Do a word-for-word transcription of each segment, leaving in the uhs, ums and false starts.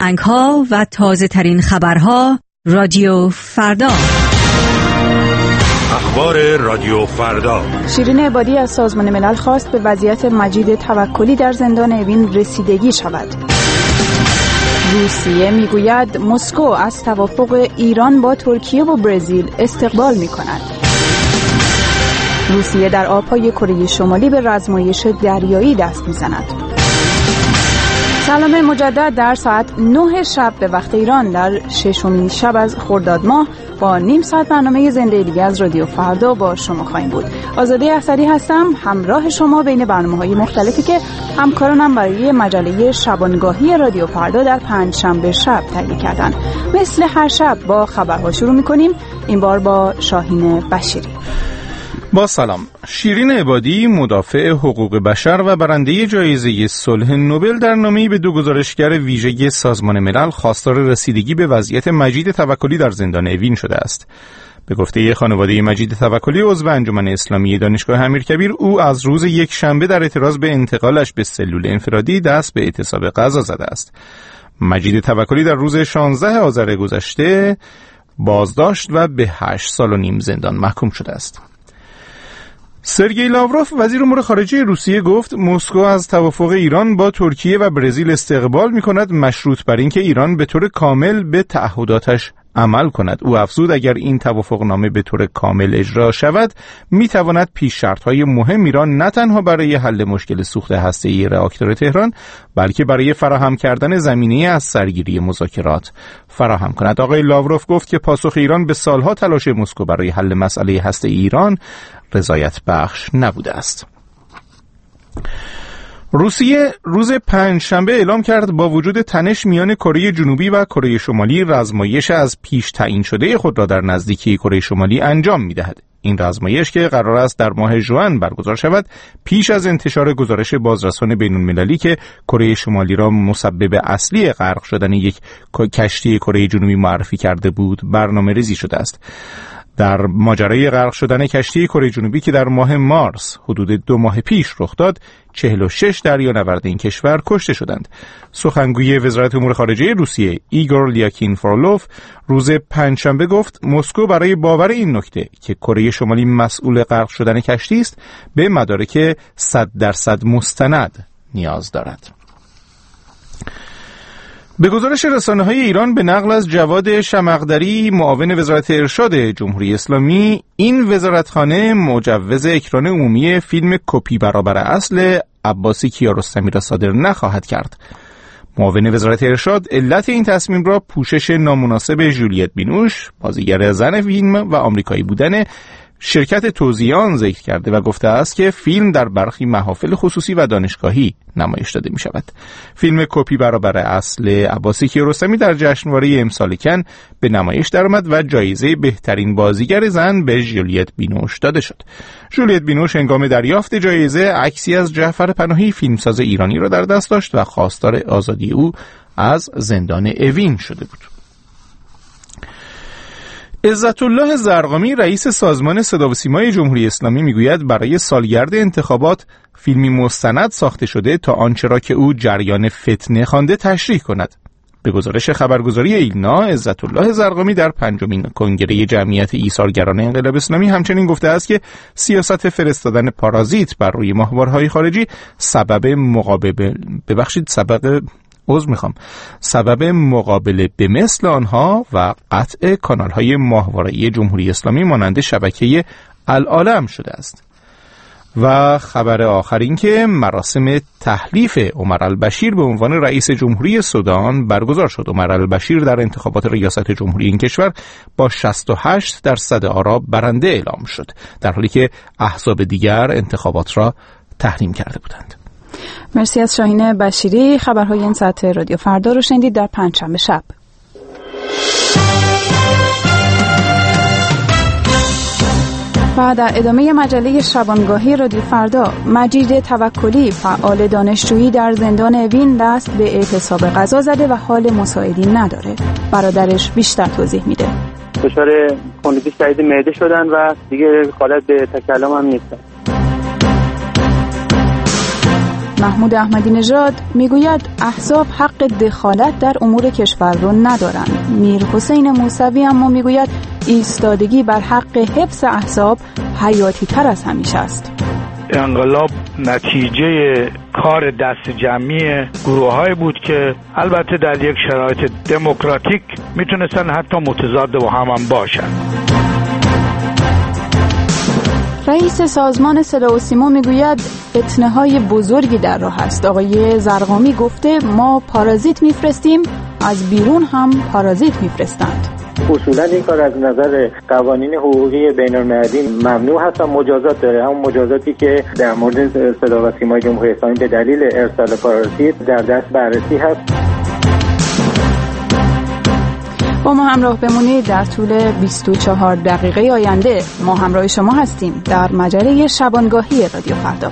آهنگ‌ها و تازه‌ترین خبرها رادیو فردا. اخبار رادیو فردا. شیرین عبادی از سازمان ملل خواست به وضعیت مجید توکلی در زندان اوین رسیدگی شود. روسیه میگوید مسکو از توافق ایران با ترکیه و برزیل استقبال می‌کند. روسیه در آب‌های کره شمالی به رزمایش دریایی دست می‌زند. سلام مجدد در ساعت نه شب به وقت ایران در ششمین شب از خرداد ماه با نیم ساعت برنامه زنده دیگه از رادیو فردا با شما خواهیم بود. آزاده احسری هستم، همراه شما بین برنامه‌های مختلفی که همکارانم برای مجله شبانگاهی رادیو فردا در پنج شنبه شب تهیه کردن. مثل هر شب با خبرها شروع می‌کنیم، این بار با شاهین بشیری. با سلام. شیرین عبادی، مدافع حقوق بشر و برنده جایزه صلح نوبل، در نامه‌ای به دو گزارشگر ویژه سازمان ملل خواستار رسیدگی به وضعیت مجید توکلی در زندان اوین شده است. به گفته خانواده مجید توکلی، عضو انجمن اسلامی دانشگاه امیرکبیر، او از روز یک شنبه در اعتراض به انتقالش به سلول انفرادی دست به اعتصاب غذا زده است. مجید توکلی در روز شانزده آذر گذشته بازداشت و به هشت سال و نیم زندان محکوم شده است. سرگئی لاوروف، وزیر امور خارجه روسیه، گفت مسکو از توافق ایران با ترکیه و برزیل استقبال می‌کند، مشروط بر اینکه ایران به طور کامل به تعهداتش عمل کند. او افزود اگر این توافقنامه به طور کامل اجرا شود، می‌تواند پیش شرط‌های مهم ایران نه تنها برای حل مشکل سوخت هسته‌ای راکتور تهران، بلکه برای فراهم کردن زمینه از سرگیری مذاکرات فراهم کند. آقای لاوروف گفت که پاسخ ایران به سالها تلاش مسکو برای حل مسئله هسته‌ای ایران رضایت بخش نبوده است. روسیه روز پنجشنبه اعلام کرد با وجود تنش میان کره جنوبی و کره شمالی، رزمایش از پیش تعیین شده خود را در نزدیکی کره شمالی انجام می‌دهد. این رزمایش که قرار است در ماه ژوئن برگزار شود، پیش از انتشار گزارش بازرسان بین‌المللی که کره شمالی را مسبب اصلی غرق شدن یک کشتی کره جنوبی معرفی کرده بود، برنامه‌ریزی شده است. در ماجرای غرق شدن کشتی کره جنوبی که در ماه مارس حدود دو ماه پیش رخ داد، چهل و شش دریانورد این کشور کشته شدند. سخنگوی وزارت امور خارجه روسیه ایگور لیاکینفرولوف روز پنجشنبه گفت مسکو برای باور این نکته که کره شمالی مسئول غرق شدن کشتی است، به مدارک صد درصد مستند نیاز دارد. به گزارش رسانه‌های ایران به نقل از جواد شمقدری، معاون وزارت ارشاد جمهوری اسلامی، این وزارتخانه مجوز اکران عمومی فیلم کپی برابر اصل عباسی کیارستمی را صادر نخواهد کرد. معاون وزارت ارشاد علت این تصمیم را پوشش نامناسب ژولیت بینوش، بازیگر زن فیلم و آمریکایی بودن شرکت توزیع آن ذکر کرده و گفته است که فیلم در برخی محافل خصوصی و دانشگاهی نمایش داده می شود. فیلم کپی برابر اصل عباسی کیارستمی در جشنواره امسال کن به نمایش درآمد و جایزه بهترین بازیگر زن به ژولیت بینوش داده شد. ژولیت بینوش هنگام دریافت جایزه عکسی از جعفر پناهی، فیلمساز ایرانی را در دست داشت و خواستار آزادی او از زندان اوین شده بود. عزت الله زرقامی، رئیس سازمان صدا و سیمای جمهوری اسلامی، میگوید برای سالگرد انتخابات فیلمی مستند ساخته شده تا آنچه را که او جریان فتنه خوانده تشریح کند. به گزارش خبرگزاری ایلنا، عزت الله زرقامی در پنجمین کنگره جمعیت ایثارگران انقلاب اسلامی همچنین گفته است که سیاست فرستادن پارازیت بر روی ماهوارهای خارجی سبب مقابله ببخشید سبب عذر میخوام سبب مقابله به مثل آنها و قطع کانال‌های ماهواره‌ای جمهوری اسلامی مانند شبکه العالم شده است. و خبر آخر این که مراسم تحلیف عمر البشیر به عنوان رئیس جمهوری سودان برگزار شد. عمر البشیر در انتخابات ریاست جمهوری این کشور با شصت و هشت درصد آرا برنده اعلام شد، در حالی که احزاب دیگر انتخابات را تحریم کرده بودند. مرسی از شاهین بشیری. خبرهای این ساعت رادیو فردا رو شنیدید در پنجشنبه شب. و در ادامه مجله شبانگاهی رادیو فردا، مجید توکلی، فعال دانشجویی در زندان اوین، دست به اعتصاب غذا زده و حال مساعدی نداره. برادرش بیشتر توضیح میده. دچار کندیتی شدید معده شدن و دیگه حالت به تکلم هم نیستن. محمود احمدی نژاد میگوید احزاب حق دخالت در امور کشور رو ندارند. میر حسین موسوی اما میگوید ایستادگی بر حق حفظ احزاب حیاتی تر از همیشه است. انقلاب نتیجه کار دست جمعی گروه‌هایی بود که البته در یک شرایط دموکراتیک میتونستن حتی متضاد با هم هم باشن. رئیس سازمان صدا و سیما میگوید فتنه‌های بزرگی در راه است. آقای زرقامی گفته ما پارازیت میفرستیم، از بیرون هم پارازیت میفرستند. اصولا این کار از نظر قوانین حقوقی بین‌المللی ممنوع هست و مجازات داره. همون مجازاتی که در مورد صدا و سیمای جمهوری اسلامی به دلیل ارسال پارازیت در دست بررسی هست. با ما همراه بمونید. در طول بیست و چهار دقیقه آینده ما همراه شما هستیم در مجله شبانگاهی رادیو فردا.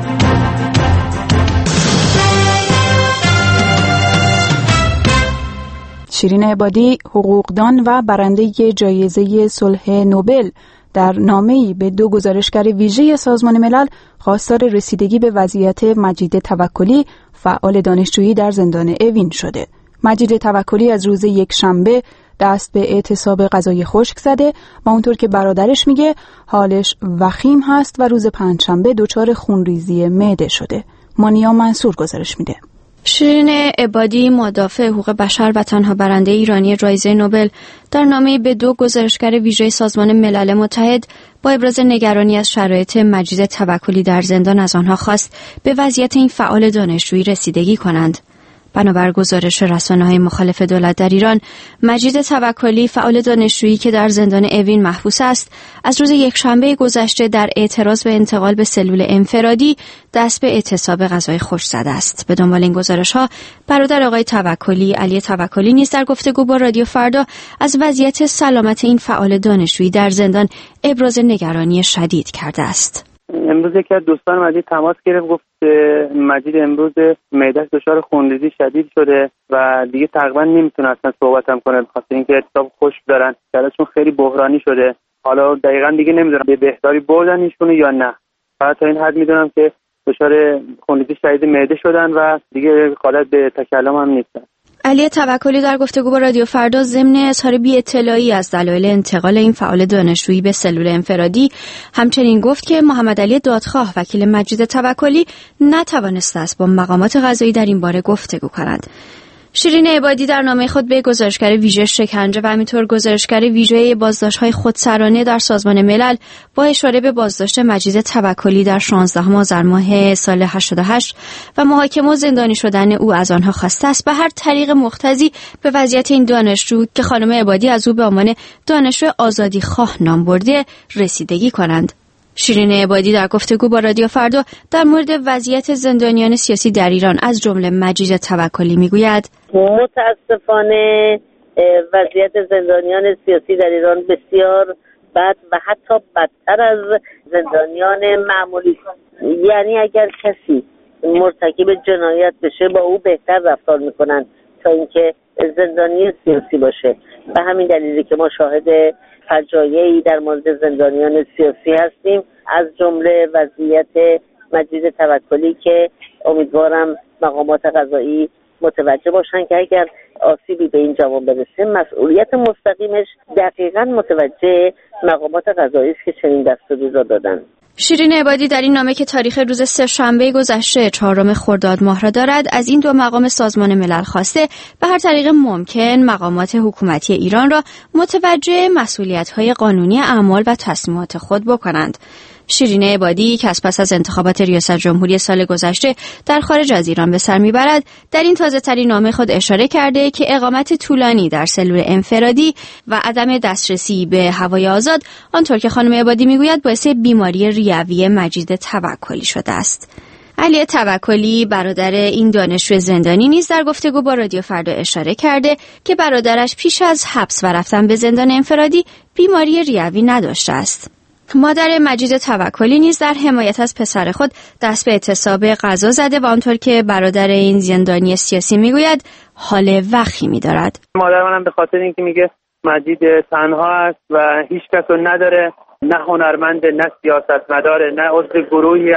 شیرین عبادی، حقوقدان و برنده جایزه صلح نوبل، در نامه‌ای به دو گزارشگر ویژه سازمان ملل خواستار رسیدگی به وضعیت مجید توکلی، فعال دانشجویی در زندان اوین شده. مجید توکلی از روز یک شنبه دست به اعتصاب غذای خشک زده و اونطور که برادرش میگه حالش وخیم هست و روز پنجشنبه دچار خونریزی معده شده. مانیا منصور گزارش میده. شیرین عبادی، مدافع حقوق بشر و تنها برنده ایرانی جایزه نوبل، در نامه‌ای به دو گزارشگر ویژه سازمان ملل متحد با ابراز نگرانی از شرایط مجید توکلی در زندان از آنها خواست به وضعیت این فعال دانشجویی رسیدگی کنند. بنابر گزارش رسانه‌های مخالف دولت در ایران، مجید توکلی، فعال دانشجویی که در زندان اوین محبوس است، از روز یکشنبه گذشته در اعتراض به انتقال به سلول انفرادی دست به اعتصاب غذای خشک زده است. به دنبال این گزارش‌ها، برادر آقای توکلی، علی توکلی، نیز در گفتگو با رادیو فردا از وضعیت سلامت این فعال دانشجویی در زندان ابراز نگرانی شدید کرده است. امروز که دوستان مجید تماس گرفت، گفت مجید امروز معده‌اش دچار خونریزی شدید شده و دیگه تقریبا نمیتونه اصلا صحبت هم کنه، بخاطر اینکه اعتصاب خشک دارن، حالتشون خیلی بحرانی شده. حالا دقیقاً دیگه نمیدونم به بهداری بردن ایشونو یا نه. فقط تا این حد میدونم که دچار خونریزی شدید معده شدن و دیگه قادر به تکلم هم نیستن. علی توکلی در گفتگو با رادیو فردا ضمن اظهار بی اطلاعی از دلایل انتقال این فعال دانشجویی به سلول انفرادی همچنین گفت که محمد علی دادخواه، وکیل مجید توکلی، نتوانسته است با مقامات قضایی در این باره گفتگو کند. شیرین عبادی در نامه خود به گزارشگر ویژه شکنجه و همینطور گزارشگر ویژه بازداشت‌های خودسرانه در سازمان ملل با اشاره به بازداشت مجید توکلی در شانزدهم آذر ماه سال هشتاد و هشت و محاکمه و زندانی شدن او از آنها خواسته است به هر طریق مقتضی به وضعیت این دانشجو که خانم عبادی از او به عنوان دانشجو آزادیخواه نام برده رسیدگی کنند. شیرین عبادی در گفتگو با رادیو فردا در مورد وضعیت زندانیان سیاسی در ایران از جمله مجید توکلی میگوید: متاسفانه وضعیت زندانیان سیاسی در ایران بسیار بد و حتی بدتر از زندانیان معمولی، یعنی اگر کسی مرتکب جنایت بشه با او بهتر رفتار میکنن تا اینکه زندانی سیاسی باشه. به همین دلیلی که ما شاهد فجایعی در مورد زندانیان سیاسی هستیم، از جمله وضعیت مجید توکلی که امیدوارم مقامات قضایی متوجه باشن که اگر آسیبی به این جوان برسه مسئولیت مستقیمش دقیقاً متوجه مقامات قضایی است که چنین دستوری را دادن. شیرین عبادی در این نامه که تاریخ روز سه‌شنبه گذشته چهارم خرداد ماه را دارد از این دو مقام سازمان ملل خواسته به هر طریق ممکن مقامات حکومتی ایران را متوجه مسئولیت‌های قانونی اعمال و تصمیمات خود بکنند. شیرین عبادی که از پس از انتخابات ریاست جمهوری سال گذشته در خارج از ایران به سر میبرد، در این تازه ترین نامه خود اشاره کرده که اقامت طولانی در سلول انفرادی و عدم دسترسی به هوای آزاد، آنطور که خانم عبادی میگوید، باعث بیماری ریوی مجید توکلی شده است. علی توکلی، برادر این دانشجو زندانی، نیز در گفتگو با رادیو فردا اشاره کرده که برادرش پیش از حبس و رفتن به زندان انفرادی بیماری ریوی نداشته است. مادر مجید توکلی نیز در حمایت از پسر خود دست به اعتصاب غذا زده و آنطور که برادر این زندانی سیاسی میگوید حال وخیمی دارد. مادر منم به خاطر اینکه میگه مجید تنها است و هیچ کس رو نداره، نه هنرمند، نه سیاستمدار، نه عضو گروهی است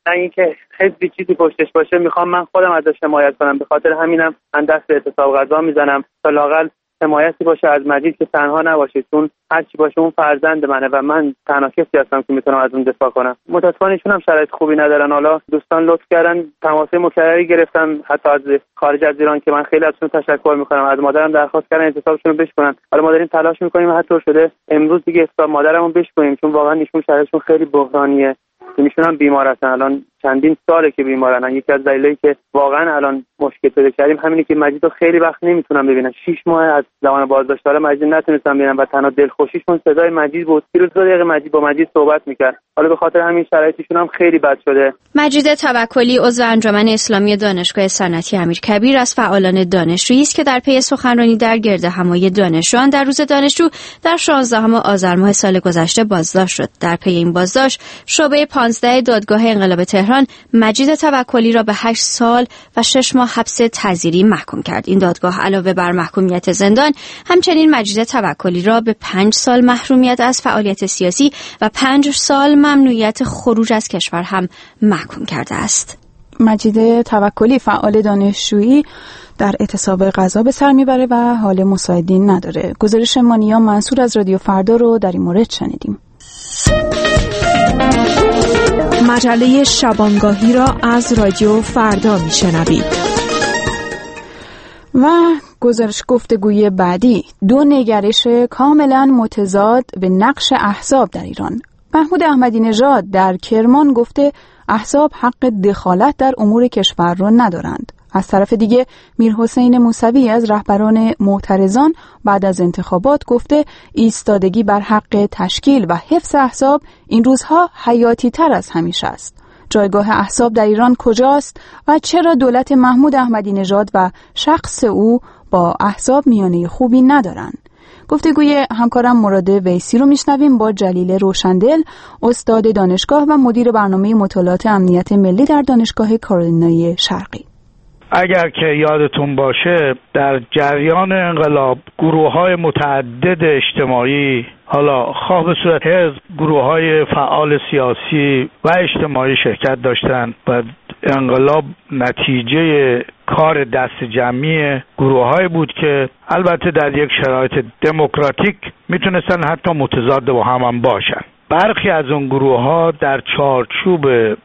نه اینکه حزبی چیزی پشتش باشه. میخوام من خودم ازش حمایت کنم، به خاطر همینم من دست به اعتصاب غذا میزنم تا لااقل حمایتی باشه از مجید که تنها نباشه، چون هر چی باشه اون فرزند منه و من تنها کسی هستم که میتونم از اون دفاع کنم. متاسفانه ایشون هم شرایط خوبی ندارن. حالا دوستان لطف کردن تماس مکرری گرفتن حتی از خارج از ایران که من خیلی ازشون تشکر میکنم. از مادرم درخواست کردن اعتصابشون رو بشکنن. حالا ما داریم تلاش میکنیم حتی شده امروز دیگه اعتصاب مادرمون بشکنیم، چون واقعا ایشون شرایطشون خیلی بحرانیه. ایشون هم بیمار هستن، الان چندین ساله که بیمارن. یکی از دلایلی که واقعا الان مشکل پیدا کردیم همینه که مجید رو خیلی وقت نمیتونم ببینم. شش ماه از زمان بازداشت حالا مجید نتونستم ببینم و تنها دلخوشیشون صدای مجید بود. روز دو دقیقه مجید با مجید صحبت میکرد. حالا به خاطر همین شرایطشون هم خیلی بد شده. مجید توکلی عضو انجمن اسلامی دانشگاه صنعتی امیرکبیر از فعالان دانشجویی است که در پی سخنرانی در گردهمایی دانشجویان در روز دانشجو در شانزدهم آذر ماه سال گذشته بازداشت شد. در پی این بازداشت شعبه پانزده دادگاه انقلاب تهران مجید توکلی را به هشت سال و شش ماه حبس تعزیری محکوم کرد. این دادگاه علاوه بر محکومیت زندان همچنین مجید توکلی را به پنج سال محرومیت از فعالیت سیاسی و پنج سال ممنوعیت خروج از کشور هم محکوم کرده است. مجید توکلی فعال دانشجویی در اعتصاب غذا به سر میبره و حال مساعدین نداره. گزارش مانیا منصور از رادیو فردا رو در این مورد شنیدیم. مجله شبانگاهی را از رادیو فردا میشنوید. و گزارش گفتگوی بعدی، دو نگرش کاملا متضاد به نقش احزاب در ایران. محمود احمدی نژاد در کرمان گفته احزاب حق دخالت در امور کشور را ندارند. از طرف دیگه میرحسین موسوی از رهبران معترضان بعد از انتخابات گفته ایستادگی بر حق تشکیل و حفظ احزاب این روزها حیاتی تر از همیشه است. جایگاه احزاب در ایران کجاست و چرا دولت محمود احمدی نژاد و شخص او با احزاب میانه خوبی ندارند؟ گفتگوی همکارم مراد ویسی رو میشنویم با جلیل روشندل، استاد دانشگاه و مدیر برنامه مطالعات امنیت ملی در دانشگاه کارولینای شرقی. اگر که یادتون باشه در جریان انقلاب گروه‌های متعدد اجتماعی، حالا خواه به صورت حزب، گروه‌های فعال سیاسی و اجتماعی شرکت داشتن و انقلاب نتیجه کار دست جمعی گروه‌هایی بود که البته در یک شرایط دموکراتیک میتونستن حتی متضاد با هم, هم باشن. برخی از اون گروه‌ها در چارچوب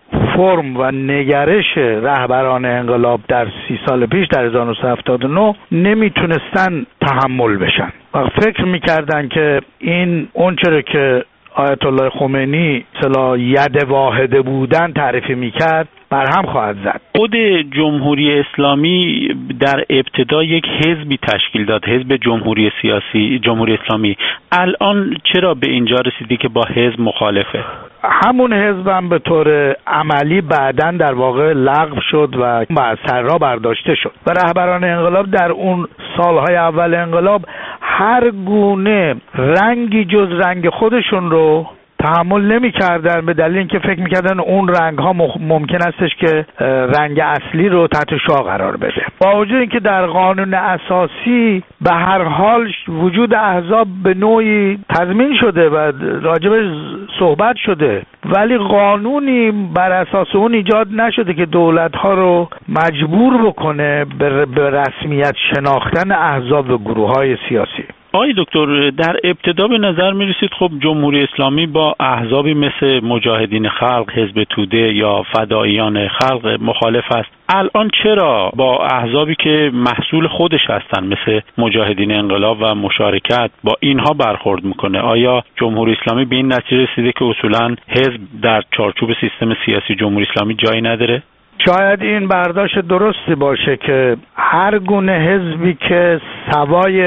فرم و نگرش رهبران انقلاب در سی سال پیش در هزار و نهصد و هفتاد و نه نمیتونستن تحمل بشن و فکر میکردن که این اونچه که آیت الله خمینی اصطلاح ید واحده بودن تعریف میکرد برهم خواهد زد. خود جمهوری اسلامی در ابتدا یک حزبی تشکیل داد، حزب جمهوری سیاسی جمهوری اسلامی. الان چرا به اینجا رسیدی که با حزب مخالفه؟ همون حزب هم به طور عملی بعداً در واقع لغو شد و از سر برداشته شد و رهبران انقلاب در اون سالهای اول انقلاب هر گونه رنگی جز رنگ خودشون رو تحمل نمی کردن، به دلیل اینکه فکر میکردن اون رنگ ها ممکن استش که رنگ اصلی رو تحت شعاع قرار بده. با وجود اینکه در قانون اساسی به هر حال وجود احزاب به نوعی تضمین شده و راجبش صحبت شده، ولی قانونی بر اساس اون ایجاد نشده که دولت ها رو مجبور بکنه به رسمیت شناختن احزاب و گروه های سیاسی. آقای دکتر، در ابتدا به نظر می رسید خب جمهوری اسلامی با احزابی مثل مجاهدین خلق، حزب توده یا فداییان خلق مخالف است. الان چرا با احزابی که محصول خودش هستن مثل مجاهدین انقلاب و مشارکت با اینها برخورد میکنه؟ آیا جمهوری اسلامی به این نتیجه رسیده که اصولاً حزب در چارچوب سیستم سیاسی جمهوری اسلامی جایی نداره؟ شاید این برداشت درستی باشه که هر گونه حزبی که سوای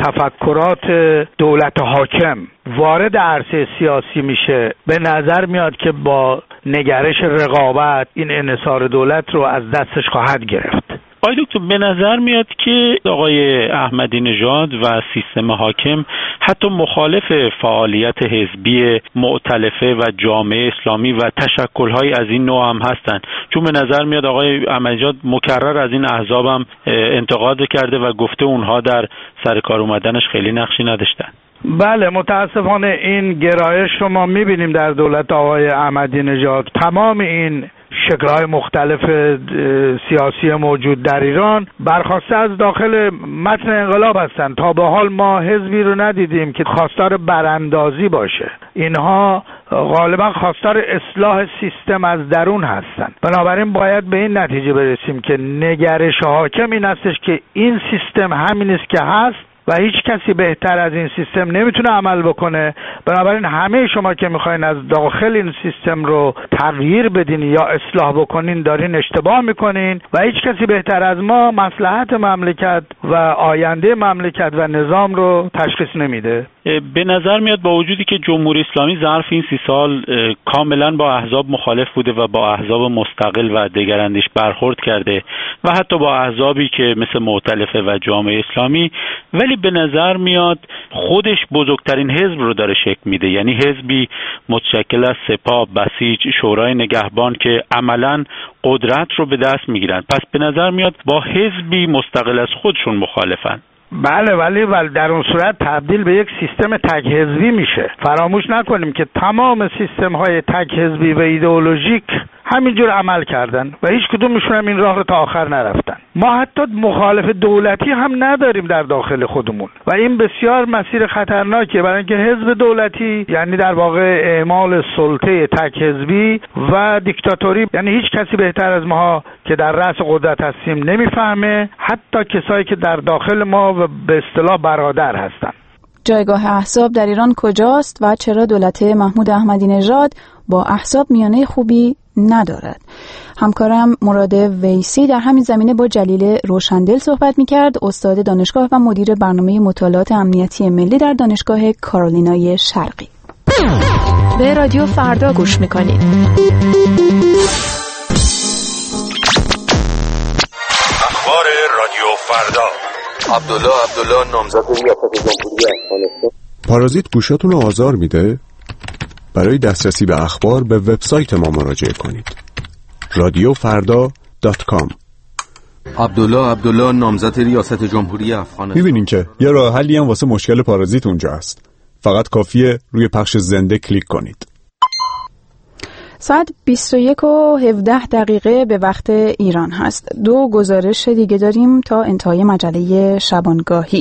تفکرات دولت حاکم وارد عرصه سیاسی میشه، به نظر میاد که با نگرش رقابت این انحصار دولت رو از دستش خواهد گرفت. آقای دکتر، به نظر میاد که آقای احمدی نژاد و سیستم حاکم حتی مخالف فعالیت حزبی مؤتلفه و جامعه اسلامی و تشکل‌های از این نوع هم هستند، چون به نظر میاد آقای احمدی نژاد مکرر از این احزاب هم انتقاد کرده و گفته اونها در سر کار اومدنش خیلی نقشی نداشتن. بله، متاسفانه این گرایش رو ما میبینیم در دولت آقای احمدی نژاد. تمام این شکل‌های مختلف سیاسی موجود در ایران برخواسته از داخل متن انقلاب هستند. تا به حال ما حزبی رو ندیدیم که خواستار براندازی باشه. اینها غالبا خواستار اصلاح سیستم از درون هستند. بنابراین باید به این نتیجه برسیم که نگرش حاکم این هستش که این سیستم همین است که هست و هیچ کسی بهتر از این سیستم نمیتونه عمل بکنه. بنابراین همه شما که میخواین از داخل این سیستم رو تغییر بدین یا اصلاح بکنین دارین اشتباه میکنین و هیچ کسی بهتر از ما مصلحت مملکت و آینده مملکت و نظام رو تشخیص نمیده. به نظر میاد با وجودی که جمهوری اسلامی ظرف این سی سال کاملا با احزاب مخالف بوده و با احزاب مستقل و دگراندیش برخورد کرده و حتی با احزابی که مثل مؤتلفه و جامعه اسلامی، ولی به نظر میاد خودش بزرگترین حزب رو داره شکل میده، یعنی حزبی متشکل از سپاه، بسیج، شورای نگهبان که عملا قدرت رو به دست میگیرن. پس به نظر میاد با حزبی مستقل از خودشون مخالفن. بله، ولی ولی در اون صورت تبدیل به یک سیستم تک حزبی میشه. فراموش نکنیم که تمام سیستم های تک حزبی و ایدئولوژیک همینجور عمل کردن و هیچ کدومشون هم این راه رو تا آخر نرفتن. ما حتی مخالف دولتی هم نداریم در داخل خودمون و این بسیار مسیر خطرناکیه، برای اینکه حزب دولتی یعنی در واقع اعمال سلطه تک حزبی و دیکتاتوری، یعنی هیچ کسی بهتر از ما که در رأس قدرت هستیم نمیفهمه، حتی کسایی که در داخل ما و به اصطلاح برادر هستن. جایگاه احزاب در ایران کجاست و چرا دولت محمود احمدی نژاد با احزاب میانه خوبی ندارد؟ همکارم مراد ویسی در همین زمینه با جلیل روشندل صحبت می‌کرد، استاد دانشگاه و مدیر برنامه مطالعات امنیتی ملی در دانشگاه کارولینای شرقی. به رادیو فردا گوش می‌کنید. اخبار رادیو فردا. عبدالله عبدالله نامزد ریاست جمهوری افغانستان. پارازیت گوشاتون رو آزار میده؟ برای دسترسی به اخبار به وبسایت ما مراجعه کنید. رادیو فردا دات کام. عبدالله عبدالله نامزد ریاست جمهوری افغانستان. میبینین که یه راه حلی هم واسه مشکل پارازیت اونجا هست. فقط کافیه روی پخش زنده کلیک کنید. ساعت بیست و یک و هفده دقیقه به وقت ایران هست. دو گزارش دیگه داریم تا انتهای مجله شبانگاهی.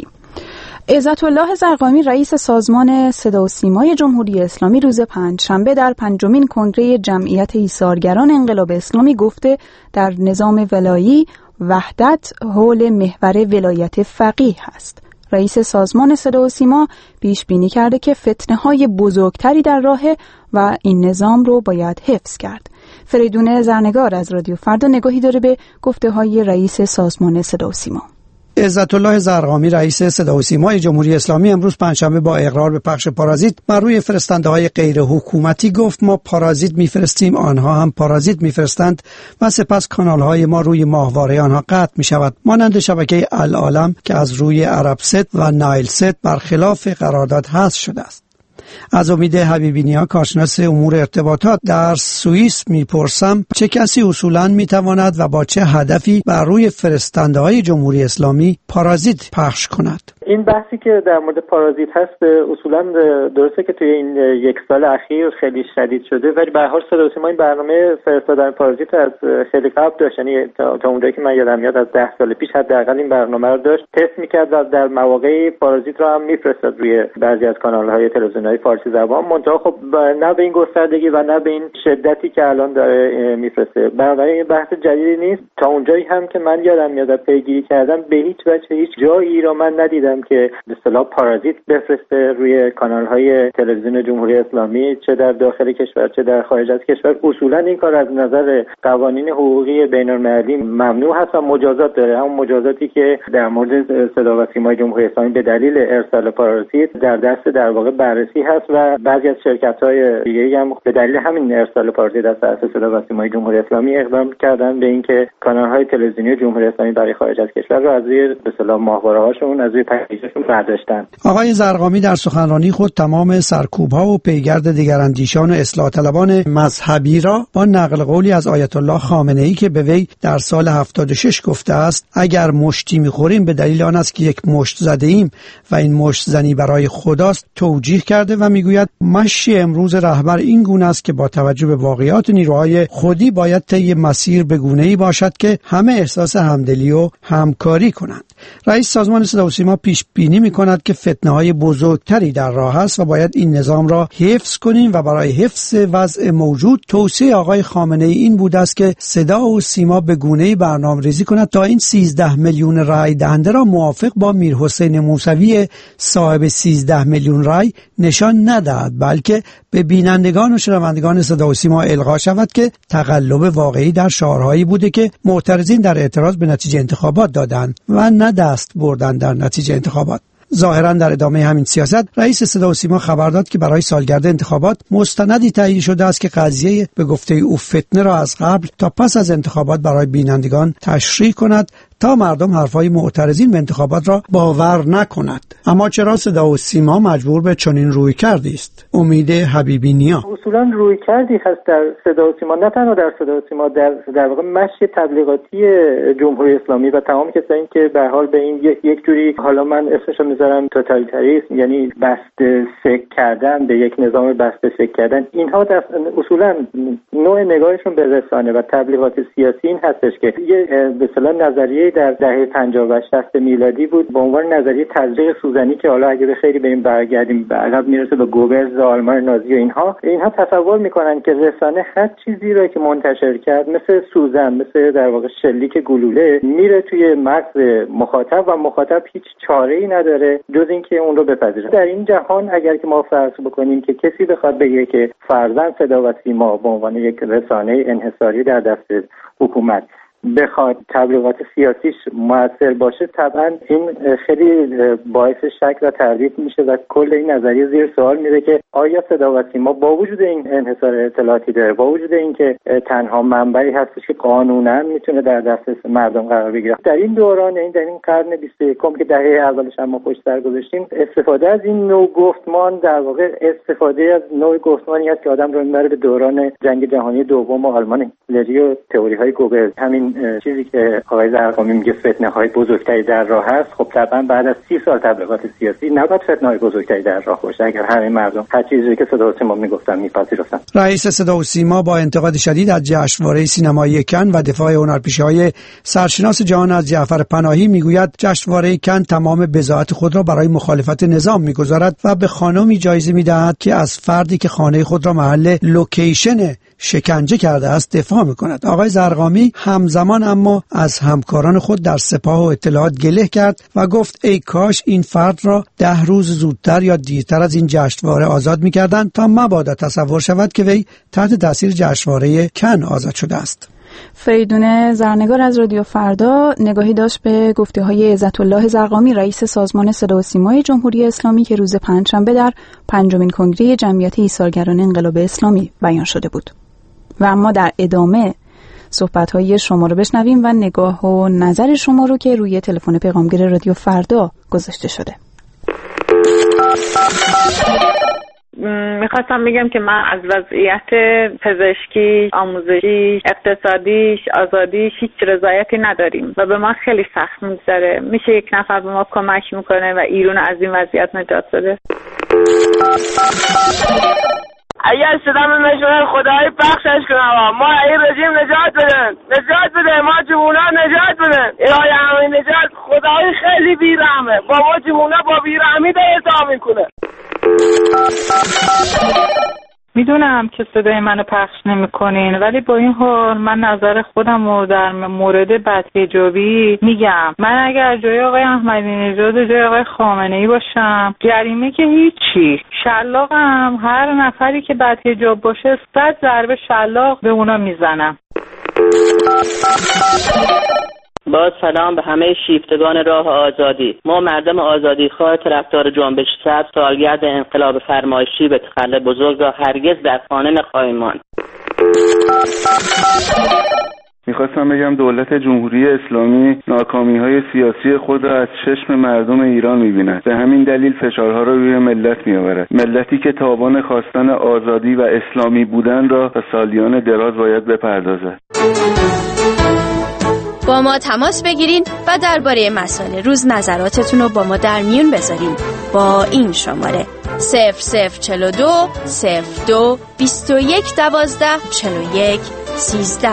عزت الله زرقامی رئیس سازمان صدا و سیمای جمهوری اسلامی روز پنجشنبه در پنجمین کنگره جمعیت ایثارگران انقلاب اسلامی گفته در نظام ولایی وحدت حول محور ولایت فقیه است. رئیس سازمان صدا و سیما پیش بینی کرده که فتنه‌های بزرگتری در راهه و این نظام رو باید حفظ کرد. فریدون زرنگار از رادیو فردا نگاهی داره به گفته‌های رئیس سازمان صدا و سیما. عزت الله زرقامی رئیس صدا و سیمای جمهوری اسلامی امروز پنجشنبه با اقرار به پخش پارازیت بر روی فرستنده‌های غیر حکومتی گفت ما پارازیت میفرستیم، آنها هم پارازیت میفرستند و سپس کانال‌های ما روی ماهواره آنها قطع می‌شود، مانند شبکه العالم که از روی عربست و نایلست برخلاف قرارداد حذف شده است. از امید حبیبی نیا کارشناس امور ارتباطات در سوئیس میپرسم چه کسی اصولاً میتواند و با چه هدفی بر روی فرستنده‌های جمهوری اسلامی پارازیت پخش کند؟ این بحثی که در مورد پارازیت هست اصولاً درسته که توی این یک سال اخیر خیلی شدید شده، ولی به هر حال صدا و سیما این برنامه فرستادن پارازیت از خیلی قبل داشت، یعنی تا, تا اونجایی که من یادم میاد از ده سال پیش حداقل این برنامه رو داشت، تست میکرد و در مواقعی پارازیت رو هم میفرستاد روی بعضی از کانال‌های تلویزیونی فارسی زبان، منتها خب نه به این گستردگی و نه به این شدتی که الان داره میفرسته. بنابراین بحث جدیدی نیست. تا اونجایی هم که من یادم میاد پیگیری کردم به هیچ وجه هیچ جایی رو من ندیدم که به اصطلاح پارازیت بفرسته روی کانال‌های تلویزیون جمهوری اسلامی، چه در داخل کشور چه در خارج از کشور. اصولا این کار از نظر قوانین حقوقی بین‌المللی ممنوع هست و مجازات داره، همون مجازاتی که در مورد صدا و سیمای جمهوری اسلامی به دلیل ارسال پارازیت در دست در واقع بررسی هست و بعضی از شرکت‌های دیگه هم به دلیل همین ارسال پارازیت از طرف صدا و سیمای جمهوری اسلامی اقدام کردن به اینکه کانال‌های تلویزیونی جمهوری اسلامی برای خارج از کشور رو از روی به اصطلاح ماهواره‌هاشون از روی نتیجهشون برداشتن. آقای زرقامی در سخنرانی خود تمام سرکوب‌ها و پیگرد دیگراندیشان و اصلاح طلبان مذهبی را با نقل قولی از آیت الله خامنه‌ای که به وی در سال هفتاد و شش گفته است اگر مشتی می‌خوریم به دلیل آن است که یک مشت زده‌ایم و این مشت زنی برای خداست توجیه کرده و میگوید مشی امروز رهبر این گونه است که با توجه به واقعیات نیروهای خودی باید طی مسیر به گونه‌ای باشد که همه احساس همدلی و همکاری کنند. رئیس سازمان صدا و سیما پیش بینی می‌کند که فتنه‌های بزرگتری در راه است و باید این نظام را حفظ کنیم و برای حفظ وضع موجود توصیه آقای خامنه‌ای این بود است که صدا و سیما به گونه‌ای برنامه‌ریزی کند تا این سیزده میلیون رای دهنده را موافق با میرحسین موسوی صاحب سیزده میلیون رای نشان ندهد، بلکه به بینندگان و شنوندگان صدا و سیما القا شود که تقلب واقعی در شعارهایی بوده که معترضین در اعتراض به نتیجه انتخابات دادند و نه دست بردن در نتیجه انتخابات. ظاهرا در ادامه همین سیاست رئیس صدا و سیما خبر داد که برای سالگرد انتخابات مستندی تهیه شده است که قضیه به گفته او فتنه را از قبل تا پس از انتخابات برای بینندگان تشریح کند تا مردم حرفای معترضین به انتخابات را باور نکند. اما چرا صدا و سیما مجبور به چنین روی کردی است؟ امید حبیبی نیا. اصولا روی کردی هست در صدا و سیما، نه تنها در صدا و سیما، در در واقع مشی تبلیغاتی جمهوری اسلامی و تمام کسایی که به حال به این یک, یک جوری، حالا من اسمش رو میذارم توتالیتاریسم، یعنی بسته سک کردن به یک نظام بسته سک کردن، اینها اصولا نوع نگاهشون به رسانه و تبلیغات سیاسی این هستش که یه به اصطلاح نظریه در دهه پنجاه و شصت میلادی بود به عنوان نظریه تزریق سوزنی که حالا اگه به خیلی به این برگردیم به عقب میرسه به گوبلز و آلمان نازی و اینها اینها تصور میکنن که رسانه هر چیزی رو که منتشر کرد مثل سوزن، مثل در واقع شلیک گلوله میره توی مغز مخاطب و مخاطب هیچ چاره‌ای نداره جز اینکه اون رو بپذیره. در این جهان اگر که ما فرض بکنیم که کسی بخواد بگه که فرضاً صدا و سیما به عنوان یک رسانه انحصاری در دست حکومت بخواد تبلیغات سیاسیش موثر باشه، طبعا این خیلی باعث شک و تردید میشه و کل این نظریه زیر سوال میره که آیا صدا و سیما با وجود این انحصار اطلاعاتی داره، با وجود اینکه تنها منبعی هستش که قانونا میتونه در دسترس مردم قرار بگیره، در این دوران، این در این قرن بیست و یکم که دهه اولش هم ما پشت سر گذاشتیم، استفاده از این نوع گفتمان در واقع استفاده از نوع گفتمانی است که آدم رو میبره به دوران جنگ جهانی دوم و آلمان هیتلری و تئوری‌های گوبلز. همین چیزی که آقای زرقامی میگه فتنه‌های بزرگتری در راه هست، خب طبعا بعد از سی سال تبلیغات سیاسی نباید فتنه‌های بزرگتری در راه باشه اگر همه مردم هر چیزی که صدا و سیما میگفتن میپذیرفتن. رئیس صدا و سیما با انتقاد شدید از جشنواره سینمایی کن و دفاع هنرپیشه‌های سرشناس جهان از جعفر پناهی میگوید جشنواره کن تمام بضاعت خود را برای مخالفت نظام میگذارد و به خانمی جایزه میدهد که از فردی که خانه خود را محل لوکیشن شکنجه کرده است دفاع میکند. آقای زرقامی همزمان اما از همکاران خود در سپاه و اطلاعات گله کرد و گفت ای کاش این فرد را ده روز زودتر یا دیرتر از این جشنواره آزاد میکردند تا مبادا تصور شود که وی تحت تاثیر جشنواره کن آزاد شده است. فریدون زرنگار از رادیو فردا نگاهی داشت به گفته‌های عزت الله زرقامی رئیس سازمان صدا و سیمای جمهوری اسلامی که روز پنجشنبه در پنجمین کنگره جمعیت ایثارگران انقلاب اسلامی بیان شده بود. و اما در ادامه صحبت‌های شما رو بشنویم و نگاه و نظر شما رو که روی تلفن پیغامگیر رادیو فردا گذاشته شده. میخواستم بگم که من از وضعیت پزشکی، آموزشی، اقتصادیش، آزادیش هیچ رضایتی نداریم و به ما خیلی سخت میگذره. میشه یک نفر به ما کمک میکنه و ایران از این وضعیت نجات بده؟ اگر صدام نشونه خدای بخشش کنه ما این رژیم نجات بدن، نجات بده، ما جمهوری نجات بدن. الهی همین نجات خدای خیلی بیرحمه، با ما جمهوری با بیرحمی داره اتهام میکنه. میدونم که صدای منو پخش نمیکنین، ولی با این حال من نظر خودم رو در مورد بدحجابی میگم. من اگر جای آقای احمدی نژاد و جای آقای خامنه ای باشم، جریمه که هیچی، شلاقم هر نفری که بدحجاب باشه صد ضربه شلاق به اونا میزنم. با سلام به همه شیفتگان راه آزادی. ما مردم آزادیخواه طرفدار جنبش سبز سالگرد انقلاب فرمایشی به تخلف بزرگ را هرگز در خانه نخواهیم ماند. میخواستم بگم دولت جمهوری اسلامی ناکامی‌های سیاسی خود را از چشم مردم ایران می‌بیند. به همین دلیل فشارها را روی ملت می‌آورد. ملتی که تاوان خواستن آزادی و اسلامی بودن را تا سالیان دراز باید بپردازد. با ما تماس بگیرین و درباره مسائل روز نظراتتون رو با ما در میون بذارین با این شماره صفر صفر چهل و دو صفر دو بیست و یک دوازده چهل و یک سیزده.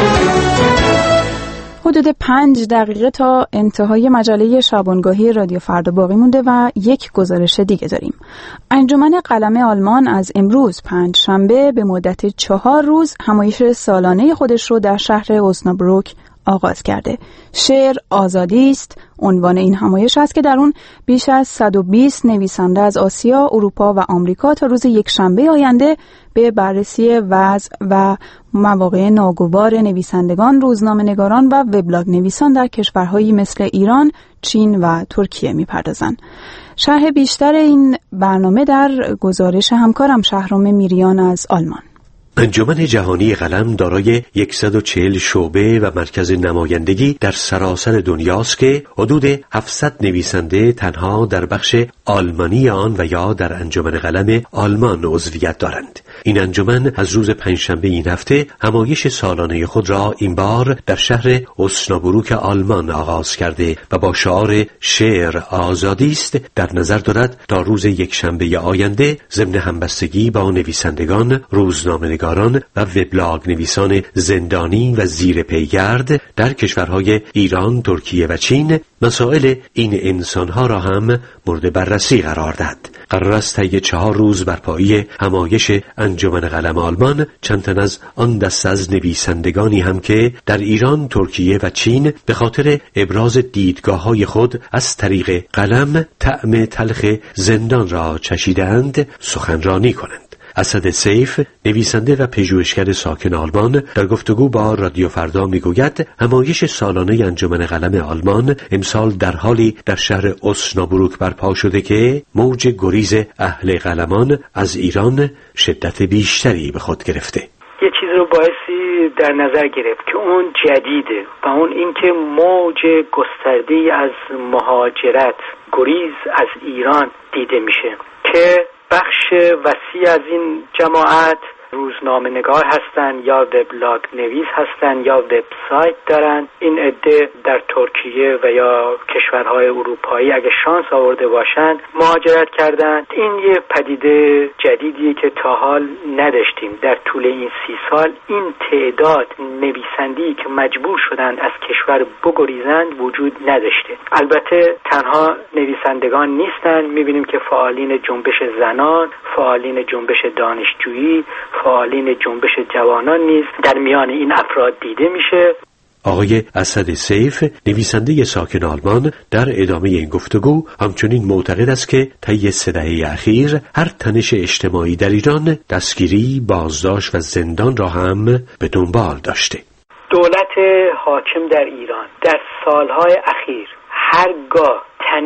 حدود پنج دقیقه تا انتهای مجله شبانگاهی رادیو فردا باقی مونده و یک گزارش دیگه داریم. انجمن قلم آلمان از امروز پنج شنبه به مدت چهار روز همایش سالانه خودش رو در شهر اوسنابروک آغاز کرده. شعر آزادی است عنوان این همایش است که در اون بیش از صد و بیست نویسنده از آسیا، اروپا و آمریکا تا روز یک شنبه آینده به بررسی وضع و مواقع ناگوار نویسندگان، روزنامه‌نگاران و وبلاگ نویسان در کشورهایی مثل ایران، چین و ترکیه می‌پردازند. شرح بیشتر این برنامه در گزارش همکارم شهرام میریان از آلمان. انجمن جهانی قلم دارای صد و چهل شعبه و مرکز نمایندگی در سراسر دنیاست که حدود هفتصد نویسنده تنها در بخش آلمانی آن و یا در انجمن قلم آلمان عضویت دارند. این انجمن از روز پنجشنبه این هفته همایش سالانه خود را این بار در شهر اوسنابروک آلمان آغاز کرده و با شعار شعر آزادی است در نظر دارد تا روز یکشنبه آینده ضمن همبستگی با نویسندگان، روزنامه‌نگاران و وبلاگ نویسان زندانی و زیر پیگرد در کشورهای ایران، ترکیه و چین مسائل این انسانها را هم مورد بررسی قرار داد. قرار است طی چهار روز برپایی همایش انجمن قلم آلمان چند تن از آن دست از نویسندگانی هم که در ایران، ترکیه و چین به خاطر ابراز دیدگاه‌های خود از طریق قلم طعم تلخ زندان را چشیدند سخنرانی کنند. اسد سیف، نویسنده و پژوهشگر ساکن آلمان، در گفتگو با رادیو فردا میگوید همایش سالانه انجمن قلم آلمان امسال در حالی در شهر اوسنابروک برپا شده که موج گریز اهل قلمان از ایران شدت بیشتری به خود گرفته. یه چیز رو بایستی در نظر گرفت که اون جدیده و اون اینکه موج گسترده‌ای از مهاجرت، گریز از ایران دیده میشه که بخش وسیع از این جماعت روزنامه نگار هستن یا وبلاگ نویس هستن یا وبسایت دارن. این عده در ترکیه و یا کشورهای اروپایی اگه شانس آورده باشن مهاجرت کردن. این یه پدیده جدیدیه که تا حال نداشتیم. در طول این سی سال این تعداد نویسندی که مجبور شدن از کشور بگریزند وجود نداشته. البته تنها نویسندگان نیستن، میبینیم که فعالین جنبش زنان، فعالین جنبش دانشجویی، فعالین جنبش جوانان نیز در میان این افراد دیده میشه. آقای اسد سیف، نویسنده ساکن آلمان، در ادامه این گفتگو همچنین معتقد است که طی سه دهه اخیر هر تنش اجتماعی در ایران دستگیری، بازداشت و زندان را هم به دنبال داشته. دولت حاکم در ایران در سالهای اخیر هرگاه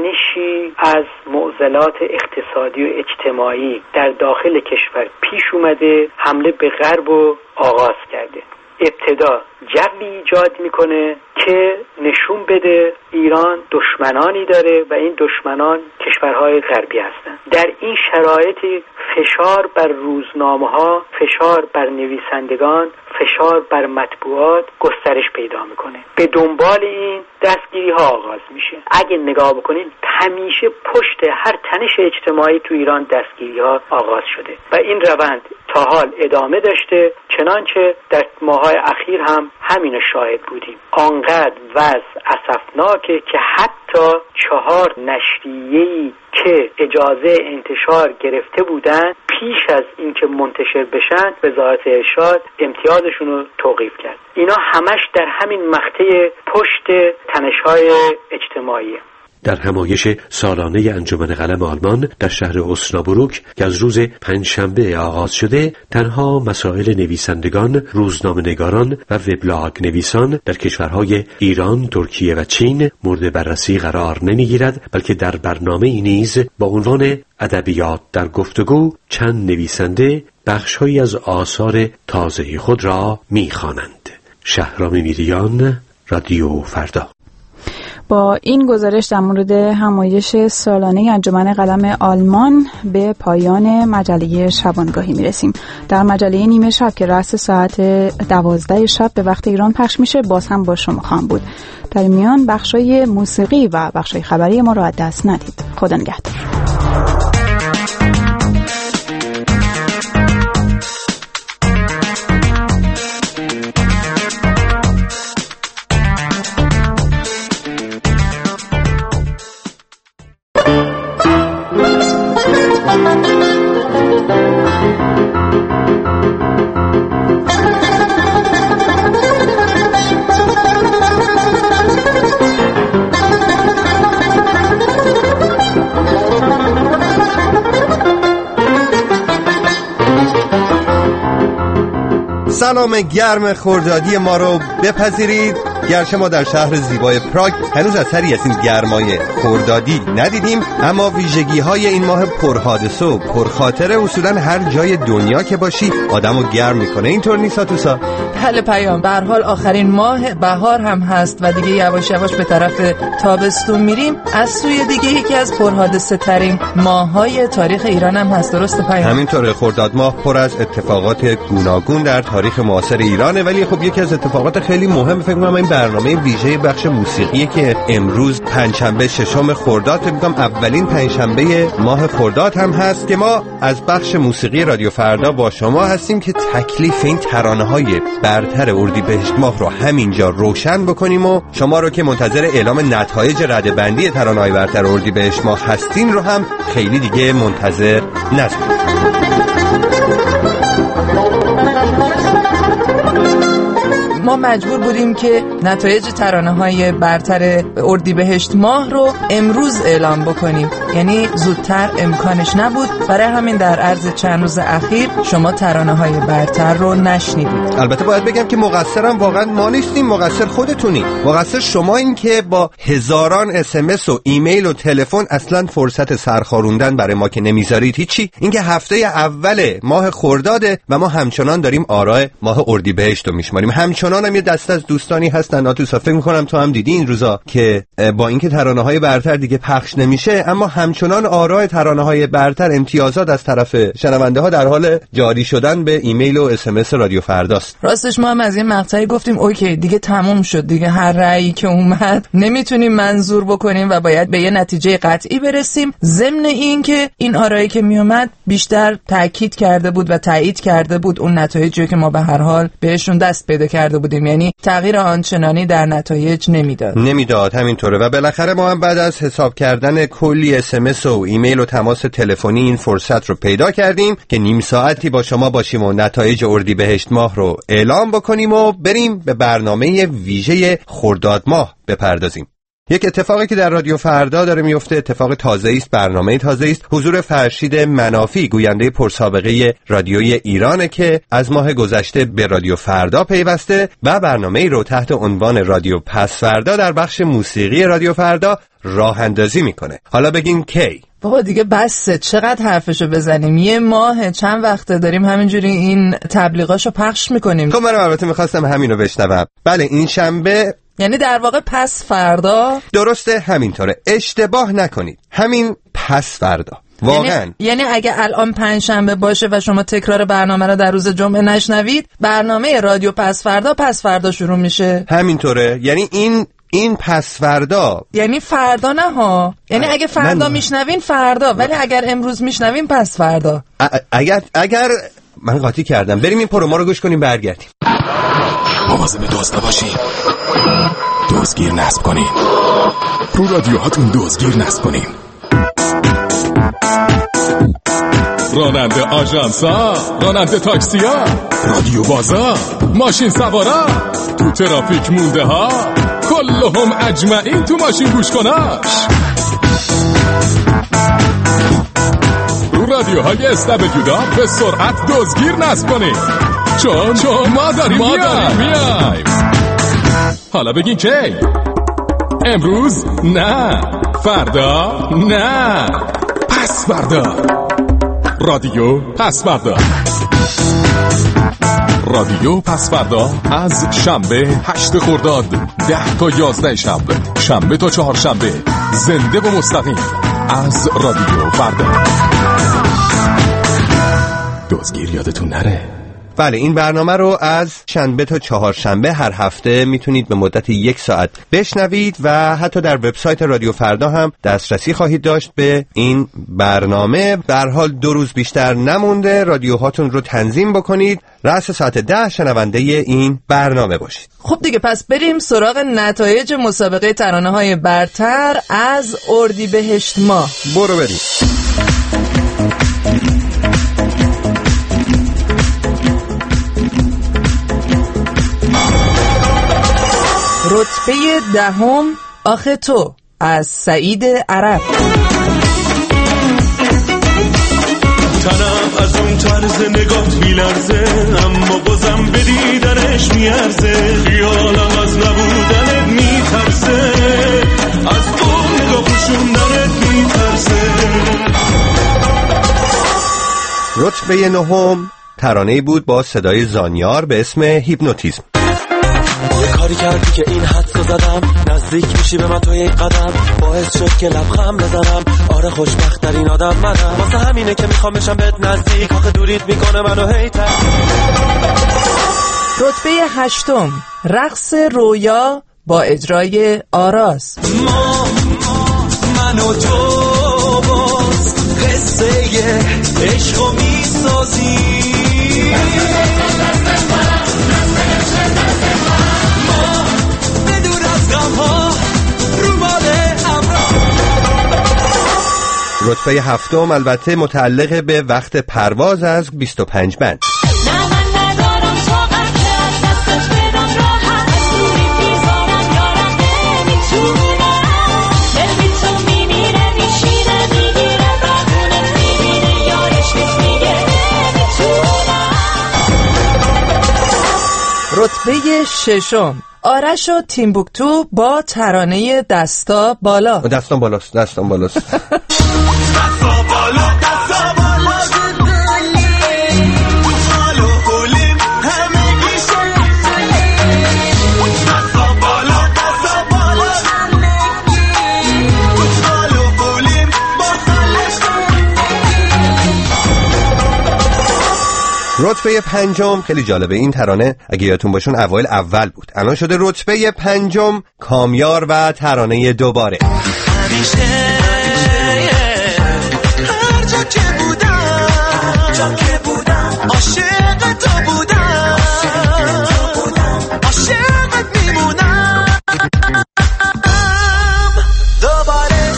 تنشی از معضلات اقتصادی و اجتماعی در داخل کشور پیش اومده حمله به غرب و آغاز کرده. ابتدا جوی ایجاد میکنه که نشون بده ایران دشمنانی داره و این دشمنان کشورهای غربی هستن. در این شرایطی فشار بر روزنامه‌ها، فشار بر نویسندگان، فشار بر مطبوعات گسترش پیدا میکنه. به دنبال این دستگیری ها آغاز میشه. اگه نگاه بکنید همیشه پشت هر تنش اجتماعی تو ایران دستگیری ها آغاز شده و این روند تا حال ادامه داشته، چنانچه در ماه‌های اخیر هم همین شاهد بودیم. آنقدر وضع اسفناکه که حتی چهار نشریه‌ای که اجازه انتشار گرفته بودند پیش از اینکه منتشر بشن وزارت ارشاد امتیازشون رو توقیف کرد. اینا همش در همین مقطع پشت تنش‌های اجتماعی. در همایش سالانه انجمن قلم آلمان در شهر اوسنابروک که از روز پنجشنبه آغاز شده، تنها مسائل نویسندگان، روزنامه‌نگاران و وبلاگ نویسان در کشورهای ایران، ترکیه و چین مورد بررسی قرار نمیگیرد، بلکه در برنامه‌ای نیز با عنوان ادبیات در گفتگو چند نویسنده بخش‌هایی از آثار تازه خود را می‌خوانند. شهرام میریان، رادیو فردا. با این گزارش در مورد همایش سالانه انجمن قلم آلمان به پایان مجله شبانگاهی میرسیم. در مجله نیمه شب که رأس ساعت دوازده شب به وقت ایران پخش میشه باز هم با شما خواهم بود. در میان بخشای موسیقی و بخشای خبری ما رو از دست ندید. خدا نگهدار. سلام گرم خردادی ما رو بپذیرید. گرچه ما در شهر زیبای پراگ هنوز اثری از این گرمای خردادی ندیدیم، اما ویژگی های این ماه پرحادثه و پرخاطره اصولا هر جای دنیا که باشی آدمو گرم میکنه. اینطور نیست توسا؟ بله پیام، به هر حال آخرین ماه بهار هم هست و دیگه یواش یواش به طرف تابستون میریم. از سوی دیگه یکی از پرحادثه ترین ماه‌های تاریخ ایران هم هست. درسته پیام؟ همینطوره. خرداد ماه پر از اتفاقات گوناگون در تاریخ معاصر ایرانه، ولی خب یکی از اتفاقات خیلی مهم فکر کنم این برنامه ویژه بخش موسیقی که امروز پنجشنبه ششم خرداد، فکر کنم اولین پنجشنبه ماه خرداد هم هست که ما از بخش موسیقی رادیو فردا با شما هستیم که تکلیف این ترانه‌های برتر اردیبهشت ماه رو همینجا روشن بکنیم و شما رو که منتظر اعلام نتایج رده‌بندی ترانه‌های برتر اردیبهشت ماه هستین رو هم خیلی دیگه منتظر نذارید. ما مجبور بودیم که نتایج ترانه‌های برتر اردیبهشت ماه رو امروز اعلام بکنیم، یعنی زودتر امکانش نبود. برای همین در عرض چند روز اخیر شما ترانه‌های برتر رو نشنیدید. البته باید بگم که مقصرم واقعا ما نیستیم، مقصر خودتونی، مقصر شما این که با هزاران اس ام اس و ایمیل و تلفن اصلا فرصت سرخاروندن برای ما که نمیذارید. هیچی، اینکه هفته اول ماه خرداده و ما همچنان داریم آراء ماه اردیبهشت رو میشماریم. همچنان هم یه دسته از دوستانی هستن آتوسا، فکر میکنم تو هم دیدی این روزا که با اینکه ترانه‌های برتر دیگه پخش نمیشه اما همچنان آراء ترانه‌های برتر، امتیازات از طرف شنونده ها در حال جاری شدن به ایمیل و اس ام اس رادیو فرداست. راستش ما هم از این مقطعی گفتیم اوکی دیگه تموم شد دیگه، هر رأیی که اومد نمیتونیم منظور بکنیم و باید به یه نتیجه قطعی برسیم. ضمن این که این آرایی که میومد بیشتر تاکید کرده بود و تایید کرده بود اون نتایجی که ما به هر حال بهشون دست پیدا کرده بودیم، یعنی تغییر آنچنانی در نتایج نمیداد نمیداد همینطوره. و بالاخره ما هم بعد از حساب کردن کلی اس ام اس و ایمیل و تماس تلفنی این فرصت رو پیدا کردیم که نیم ساعتی با شما باشیم و نتایج اردیبهشت ماه رو اعلام بکنیم و بریم به برنامه ویژه خرداد ماه بپردازیم. یک اتفاقی که در رادیو فردا داره میفته اتفاق تازه‌ای است، برنامه تازه‌ای است. حضور فرشید منافی، گوینده پرسابقه رادیوی ایرانه که از ماه گذشته به رادیو فردا پیوسته و برنامه‌ای رو تحت عنوان رادیو پس فردا در بخش موسیقی رادیو فردا راه اندازی میکنه. حالا بگین کی؟ بابا دیگه بسه، چقدر حرفشو بزنیم؟ یه ماه چند وقته داریم همینجوری این تبلیغاشو پخش میکنیم. خب منم البته میخواستم همینو بشنوم. بله این شنبه، یعنی در واقع پس فردا. درسته، همینطوره، اشتباه نکنید، همین پس فردا واقعا. یعنی, یعنی اگه الان پنجشنبه باشه و شما تکرار برنامه رو در روز جمعه نشنوید، برنامه رادیو پس فردا پس فردا شروع میشه. همینطوره، یعنی این این پس فردا، یعنی فردا نه ها، یعنی اگه فردا من... میشنوین فردا، ولی اگر امروز میشنوین پس فردا. ا- اگر اگر من قاطی کردم، بریم این پرومو رو گوش کنیم برگردیم. مواظب دزد باشین، دزدگیر نصب کنین، رو رادیوهاتون دزدگیر نصب کنین. راننده آژانسا، راننده تاکسیا، رادیو بازا، ماشین سوارا، تو ترافیک مونده ها، کلهم اجمعین تو ماشین گوش کناش. رو رادیوهای استبجودا به سرعت دزدگیر نصب کنین، چون چون ما داریم ما داریم میایم. حالا بگین کی؟ امروز نه، فردا نه، پس فردا. رادیو پس فردا، رادیو پسفردا از شنبه هشت خرداد ده تا یازده شب، شنبه تا چهارشنبه، زنده و مستقیم از رادیو فردا. دزگیر یادتون نره. بله، این برنامه رو از شنبه تا چهارشنبه هر هفته میتونید به مدت یک ساعت بشنوید و حتی در وبسایت رادیو فردا هم دسترسی خواهید داشت به این برنامه. به هر حال دو روز بیشتر نمونده، رادیوهاتون رو تنظیم بکنید، رأس ساعت ده شنونده این برنامه باشید. خب دیگه پس بریم سراغ نتایج مسابقه ترانه‌های برتر از اردیبهشت ماه. برو بریم. رتبه دهم آخه تو از سعید عرب. تنم از اون طرز نگات میلرزه، اما بازم به دیدنش میارزه. خیالم از نبودنت میترسه، از اون نگاه پوشوندنت میترسه. رتبه نهم ترانه‌ای بود با صدای زانیار به اسم هیپنوتیزم. یه کاری کردی که این حدسو زدم، نزدیک میشی به من تو یک قدم، باعث شد که لبخند بزنم. آره خوشبخت ترین آدم منم، واسه همینه که میخوام بشم بهت نزدیک، آخه دوریت میکنه منو هیتر. رتبه هشتم رقص رویا با اجرای آراز. ما من و تو باز قصه عشقو میسازی، رتبه هفتم البته متعلق به وقت پرواز از بیست و پنج بند. رتبه ششم آرش و تیمبوکتو با ترانه دستا بالا. دستان بالاست، دستان بالاست. دستا بالا، دستا بالا، حال و حولیم همگی شدیم. دستا بالا، دستا بالا، حال و حولیم با خالش. رتبه پنجم خیلی جالبه، این ترانه اگه یادتون باشون اوایل اول بود، الان شده رتبه پنجم، کامیار و ترانه دوباره. همیشه هر جا که بودم، جا که بودم عاشق تو بودم، عاشقت میمونم دوباره.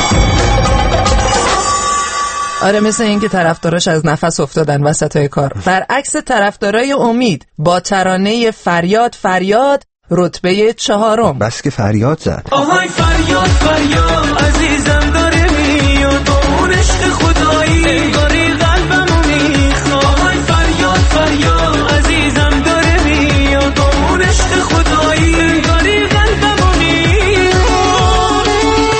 آره مثل این که طرفداراش از نفس افتادن وسطای کار. برعکس طرفدارای امید با ترانه فریاد فریاد رتبه چهارم. بس که فریاد زد. آهای فریاد فریاد عزیزم داره میاد، با اون عشق خدایی انگاری قلبمو میخواد. آهای فریاد فریاد عزیزم داره میاد، با اون عشق خدایی انگاری قلبمو میخواد.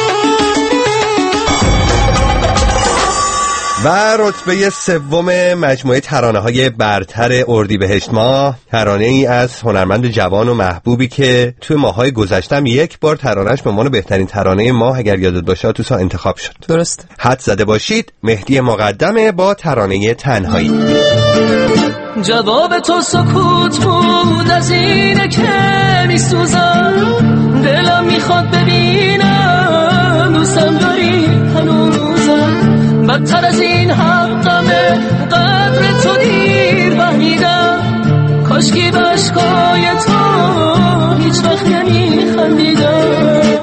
و رتبه سوم مجموعه ترانه‌های برتر اردیبهشت ماه، ترانه‌ای از هنرمند جوان و محبوبی که توی ماه‌های گذشته یک بار ترانه‌اش به عنوان بهترین ترانه ماه اگر یادت باشه تو سا انتخاب شد. درست. حد زده باشید، مهدی مقدمه با ترانه تنهایی. جواب تو سکوت بود، از اینه که میسوزم، دلم میخواد ببینم دوستم داری هنوزم. بدتر از این حقمه قدر تو دیر فهمیدم، کاشکی به عشقای تو هیچ وقت نمیخندیدم.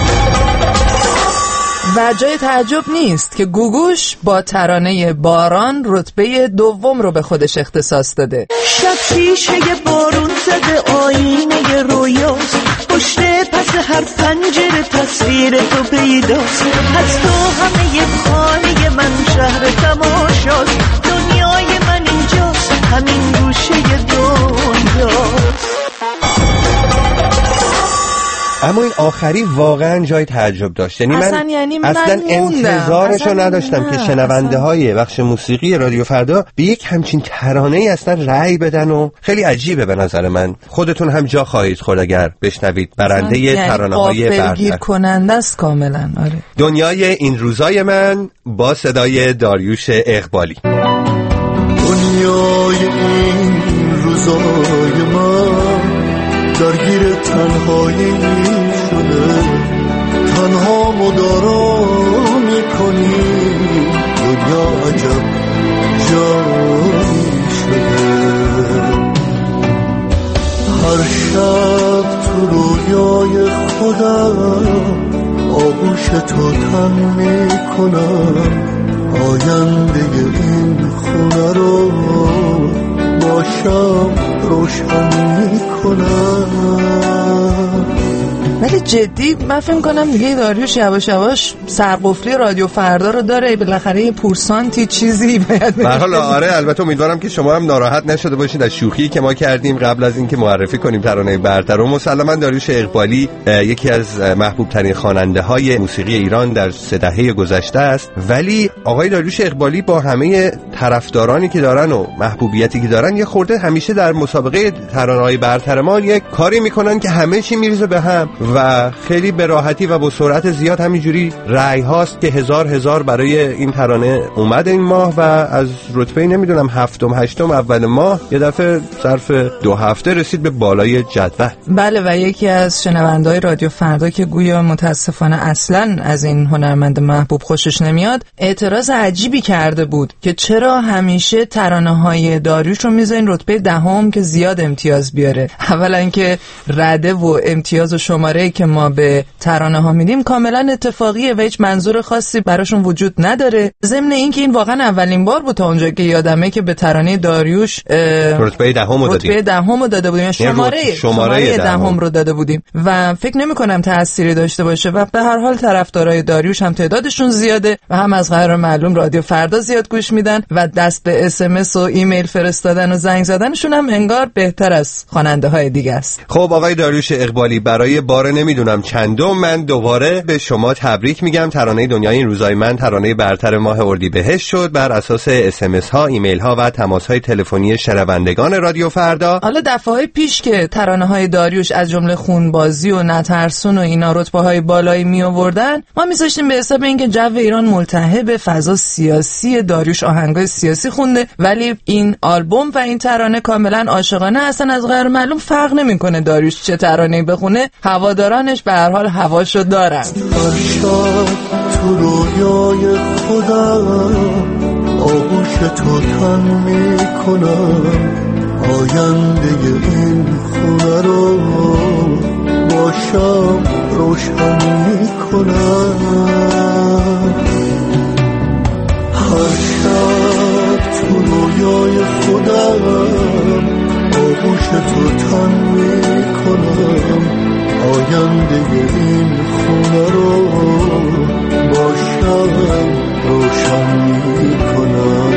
و جای تعجب نیست که گوگوش با ترانه باران رتبه دوم رو به خودش اختصاص داده. شب شیشه بارون زده آینه رویاست، پشت پس هر پنجره تصویر تو پیداست. از تو همه خانه من شهر تماشاست، دنیای من اینجاست، همین گوشه دنیاست. اما این آخری واقعا جای تعجب داشت. یعنی اصلا من یعنی من اصلا انتظارشو نداشتم نه. که شنونده های بخش موسیقی رادیو فردا به یک همچین ترانه ای اصلا رأی بدن و خیلی عجیبه به نظر من. خودتون هم جا خواهید خورد اگر بشنوید برنده یعنی ترانه های برتر کننده است کاملا. آره. دنیای این روزای من با صدای داریوش اقبالی. دنیای این روزای من درگیر تنهایی شده، تنها مدارا میکنی، دنیا عجب جایی شده. هر شب تو رویای خودم آغوش تو تن میکنم، آینده این خونه رو باشم روشن میکنم. ولی جدی من فکر کنم دیگه داریوش یواش یواش سرقفلی رادیو فردا رو داره، بالاخره یه پورسانتی چیزی باید به هر حال آره، البته امیدوارم که شما هم ناراحت نشده باشید از شوخی که ما کردیم قبل از اینکه معرفی کنیم ترانه برتر. و مسلما داریوش اقبالی یکی از محبوب ترین خواننده های موسیقی ایران در سه دهه گذشته است، ولی آقای داریوش اقبالی با همه طرفدارانی که دارن و محبوبیتی که دارن یه خورده همیشه در مسابقه ترانه‌های برتر ما یک کاری میکنن که همه چی میریزه به هم و خیلی به راحتی و با سرعت زیاد همینجوری رأی هاست که هزار هزار برای این ترانه اومد این ماه و از رتبه نمیدونم هفتم هشتم اول ماه یه دفعه ظرف دو هفته رسید به بالای جدول. بله و یکی از شنونده‌های رادیو فردا که گویا متاسفانه اصلاً از این هنرمند محبوب خوشش نمیاد، اعتراض عجیبی کرده بود که چرا همیشه ترانه‌های داریوش رو میذارین رتبه دهم که زیاد امتیاز بیاره. اولا که رده و امتیاز و شماره که ما به ترانه ها میدیم کاملا اتفاقیه و هیچ منظور خاصی براشون وجود نداره. ضمن این که این واقعا اولین بار بود تا اونجا که یادمه که به ترانه داریوش رتبه دهم رو دادیم. رتبه دهم رو داده بودیم، شماره شماره دهم رو داده بودیم و فکر نمی کنم تأثیری داشته باشه و به هر حال طرفدارای داریوش هم تعدادشون زیاده و هم از غیر معلوم رادیو فردا زیاد گوش میدن و دست به اس ام اس و ایمیل فرستادن و زنگ زدنشون هم انگار بهتر از خواننده های دیگه است. خب آقای داریوش اقبالی، برای بار نمیدونم چندم من دوباره به شما تبریک میگم. ترانه دنیای این روزای من ترانه برتر ماه اردیبهشت شد بر اساس اس ام اس ها، ایمیل ها و تماس های تلفنی شنوندگان رادیو فردا. حالا دفعه پیش که ترانه های داریوش از جمله خونبازی و نترسون و اینا رتبه های بالایی می آوردن، ما میذاشتیم به حساب اینکه جو ایران ملتهب فضا سیاسی، داریوش آهنگای سیاسی خونده، ولی این آلبوم و این ترانه کاملا عاشقانه هستن، از غیر معلوم فرق نمیکنه داریوش چه ترانه‌ای بخونه، هوادارانش به هر حال هواشو دارن. فرشاد تو رویای خودم آغوش تو تن میکنم، آینده این خونه رو باشم روشن میکنم. هر شب تو رویای خودم آغوش تو تن میکنم، آینده این خونه رو باشم روشن میکنم.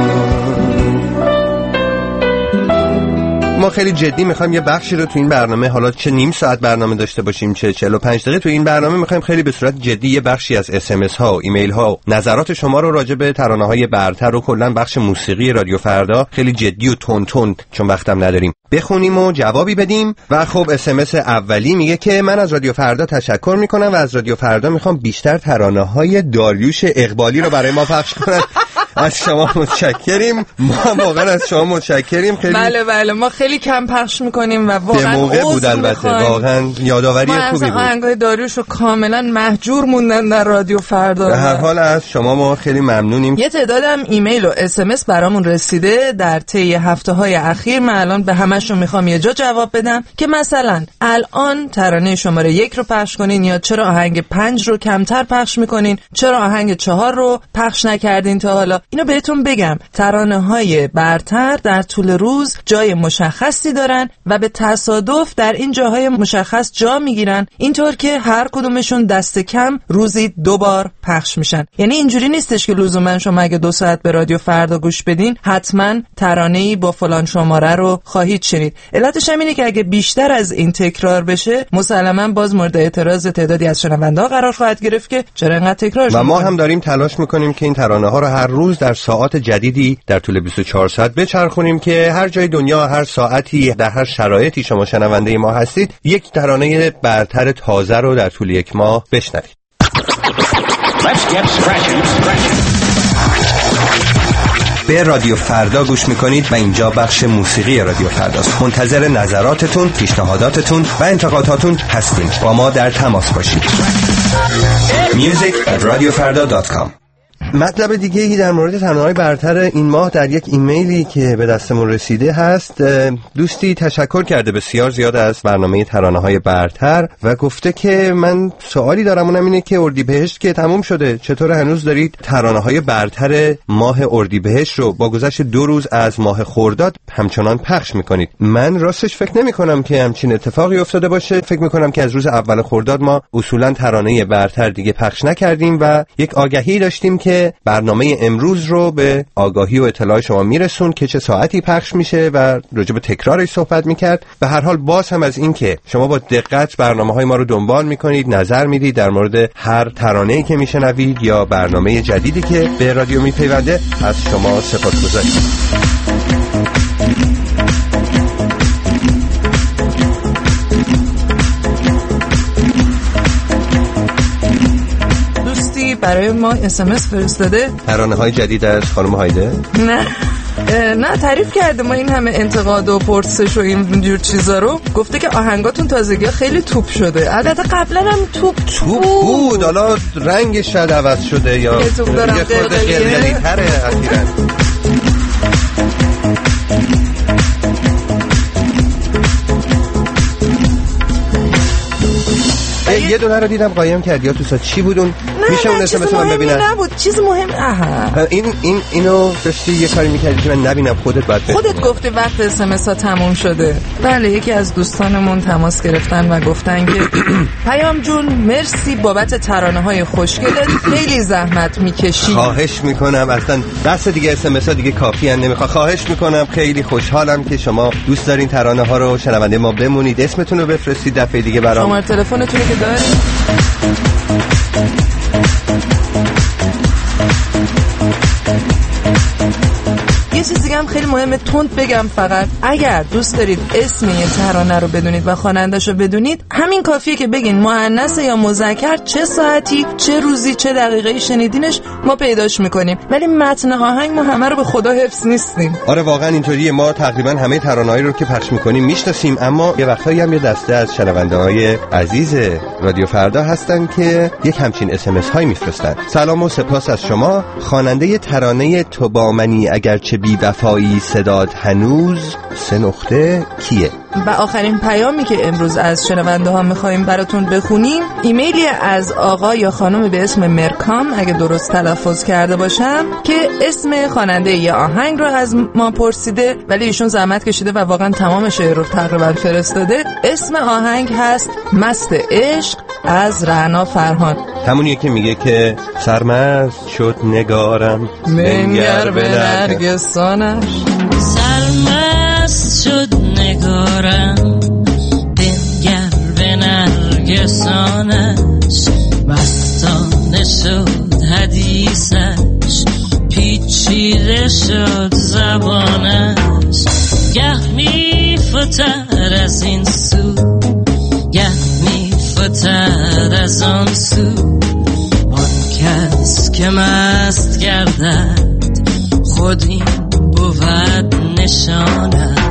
ما خیلی جدی میخوایم یه بخشی رو تو این برنامه، حالا چه نیم ساعت برنامه داشته باشیم چه چهل و پنج دقیقه، تو این برنامه میخوایم خیلی به صورت جدی یه بخشی از اس ام اس ها و ایمیل ها و نظرات شما رو راجع به ترانه های برتر و کلا بخش موسیقی رادیو فردا خیلی جدی و تون تون، چون وقتم نداریم، بخونیم و جوابی بدیم. و خب اس ام اس اولی میگه که من از رادیو فردا تشکر میکنم و از رادیو فردا میخوام بیشتر ترانه های داریوش اقبالی رو برای ما پخش کنن. از شما متشکریم، ما واقعا از شما متشکریم. خیلی بله بله ما خیلی کم پخش میکنیم و واقعا به موقع بود، البته واقعا یادآوری خوبی بود. ما آهنگای داریوش رو کاملا محجور موندن در رادیو فردا. به هر حال از شما ما خیلی ممنونیم. یه تعدادم ایمیل و اس ام اس برامون رسیده در طی هفته‌های اخیر. من الان به همشون میخوام یه جا جواب بدم که مثلا الان ترانه شماره یک رو پخش کنین یا چرا آهنگ پنج رو کمتر پخش میکنین، چرا آهنگ چهار رو پخش نکردین تا حالا. اینو بهتون بگم، ترانه‌های برتر در طول روز جای مشخصی دارن و به تصادف در این جاهای مشخص جا میگیرن، اینطور که هر کدومشون دست کم روزی دو بار پخش میشن. یعنی اینجوری نیستش که لزوما شما اگه دو ساعت به رادیو فردا گوش بدین حتما ترانه‌ای با فلان شماره رو خواهید شنید. علتش هم اینه که اگه بیشتر از این تکرار بشه مسلما باز مورد اعتراض تعدادی از شنونده‌ها قرار خواهد گرفت که چرا اینقدر تکرار شده. و ما هم داریم تلاش میکنیم که این ترانه‌ها رو هر روز در ساعات جدیدی در طول بیست و چهار ساعت بچرخونیم که هر جای دنیا، هر ساعتی، در هر شرایطی شما شنونده ما هستید یک ترانه برتر تازه رو در طول یک ماه بشنوید. به رادیو فردا گوش میکنید و اینجا بخش موسیقی رادیو فرداست. منتظر نظراتتون، پیشنهاداتتون و انتقاداتون هستیم. با ما در تماس باشید. music at radio farda dot com. مطلب دیگه ای در مورد ترانه‌های برتر این ماه در یک ایمیلی که به دستمون رسیده هست. دوستی تشکر کرده بسیار زیاد از برنامه ترانه‌های برتر و گفته که من سوالی دارم، اونم اینه که اردیبهشت که تموم شده چطور هنوز دارید ترانه‌های برتر ماه اردیبهشت رو با گذشت دو روز از ماه خرداد همچنان پخش میکنید؟ من راستش فکر نمی‌کنم که همچین اتفاقی افتاده باشه. فکر می‌کنم که از روز اول خرداد ما اصولاً ترانه برتر دیگه پخش نکردیم و یک آگهی داشتیم که برنامه امروز رو به آگاهی و اطلاع شما میرسون که چه ساعتی پخش میشه و راجع به تکرارش صحبت میکرد. به هر حال باز هم از این که شما با دقت برنامه‌های ما رو دنبال میکنید، نظر میدید در مورد هر ترانه‌ای که میشنوید یا برنامه جدیدی که به رادیو میپیونده، از شما سپاسگزاریم. برای ما اس ام اس فرستاده ترانه های جدید از خانم هایده. نه نه تعریف کرده ما این همه انتقاد و پرسش و این جور چیزا رو، گفته که آهنگاتون تازگی خیلی توپ شده. البته قبلا هم توپ توپ بود، حالا رنگش شاید عوض شده یا یه خورده قلقلی تره اخیراً. یه دونه رو دیدم قایم کردی یا تو سا چی بودون؟ میشه اون اسمس من ببینم؟ نبود چیز مهم. آها این این اینو داشتی یه کاری می‌کردی که من نبینم. خودت بعد خودت گفتی وقت اسمس ها تموم شده. بله یکی از دوستانمون تماس گرفتن و گفتن که پیام جون مرسی بابت ترانه‌های خوشگلت، خیلی زحمت می‌کشی. خواهش می‌کنم، اصلا دست دیگه اسمس ها دیگه کافی ان نمیخوام. خواهش می‌کنم، خیلی خوشحالم که شما دوست دارین ترانه‌ها رو شنونده ما بمونید. اسمتون رو بفرستید دفعه دیگه برام. شماره تلفنتون که دارید؟ یه چیز دیگه هم خیلی مهمه تند بگم، فقط اگر دوست دارید اسم یه ترانه رو بدونید و خواننده‌ش رو بدونید، همین کافیه که بگین مؤنث یا مذکر، چه ساعتی، چه روزی، چه دقیقه‌ای شنیدینش، ما پیداش میکنیم. ولی متن آهنگ ما همه رو به خدا حفظ نیستیم. آره واقعا اینطوریه. ما تقریبا همه ترانه‌هایی رو که پخش میکنیم میشناسیم، اما یه وقتایی هم یه دسته از شنونده‌های عزیز رادیو فردا هستن که یک همچین اس ام اس هایی میفرستن. سلام و سپاس از شما. خواننده ترانه تو با منی اگرچه بی وفایی صداد هنوز سه نقطه کیه؟ و آخرین پیامی که امروز از شنونده ها میخواییم براتون بخونیم ایمیلی از آقا یا خانم به اسم مرکام، اگه درست تلفظ کرده باشم، که اسم خواننده یه آهنگ رو از ما پرسیده، ولی ایشون زحمت کشیده و واقعا تمام شعر رو تقریبا فرستاده. اسم آهنگ هست مست عشق از رعنا فرهان. همونیه که میگه که سرمست شد نگارم منگر به نرگسانش، سرمست شد نگارم بنگر به نرگسانش، مستانه شد حدیثش پیچیده شد زبانش، گه می فتر از این سو گه می فتر از آن سو، آن کس که مست گردد خود این بود نشانش.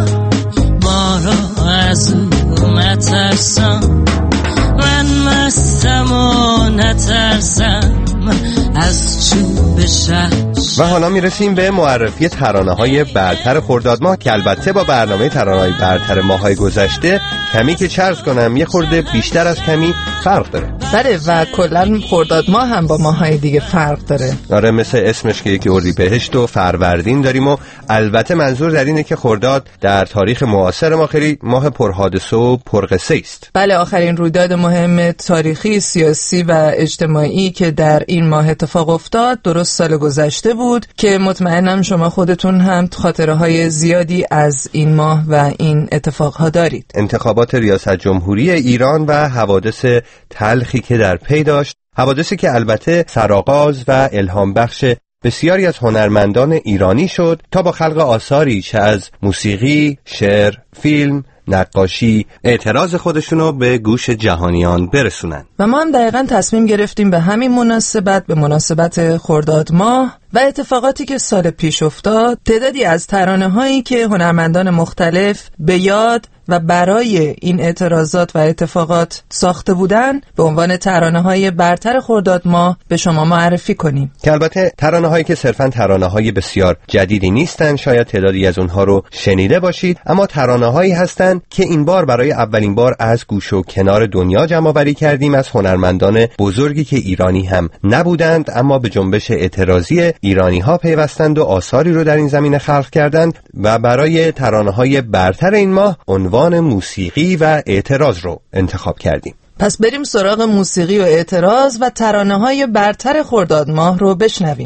من مست نیستم و نترسم از چوب شهر. و حالا میرسیم به معرفی ترانه‌های برتر خرداد ماه که البته با برنامه ترانه‌های برتر ماه‌های گذشته کمی که چرز کنم یه خورده بیشتر از کمی فرق داره. بله و کلا خرداد ماه هم با ماه‌های دیگه فرق داره. آره مثل اسمش که یکی اردیبهشت و فروردین داریم و البته منظور در اینه که خرداد در تاریخ معاصر ما خیلی ماه پرحادثه و پرقصه است. بله آخرین رویداد مهم تاریخی، سیاسی و اجتماعی که در این ماه اتفاق افتاد درست سال گذشته بود که مطمئنم شما خودتون هم خاطره‌های زیادی از این ماه و این اتفاقها دارید. انتخابات ریاست جمهوری ایران و حوادث تلخی که در پی داشت، حوادثی که البته سرآغاز و الهام بخش بسیاری از هنرمندان ایرانی شد تا با خلق آثاری چه از موسیقی، شعر، فیلم، نقاشی اعتراض خودشونو به گوش جهانیان برسونن. و ما هم دقیقاً تصمیم گرفتیم به همین مناسبت، به مناسبت خرداد ماه و اتفاقاتی که سال پیش افتاد، تعدادی از ترانه‌هایی که هنرمندان مختلف به یاد و برای این اعتراضات و اتفاقات ساخته بودن به عنوان ترانه‌های برتر خرداد ماه به شما معرفی کنیم. که البته ترانه‌هایی که صرفاً ترانه‌های بسیار جدیدی نیستن، شاید تعدادی از اونها رو شنیده باشید، اما ترانه‌هایی هستن که این بار برای اولین بار از گوش و کنار دنیا جمع‌آوری کردیم از هنرمندان بزرگی که ایرانی هم نبودند اما به جنبش اعتراضی ایرانی‌ها پیوستند و آثاری رو در این زمینه خلق کردند و برای ترانه‌های برتر این ماه عنوان موسیقی و اعتراض رو انتخاب کردیم. پس بریم سراغ موسیقی و اعتراض و ترانه‌های برتر خرداد ماه رو بشنویم.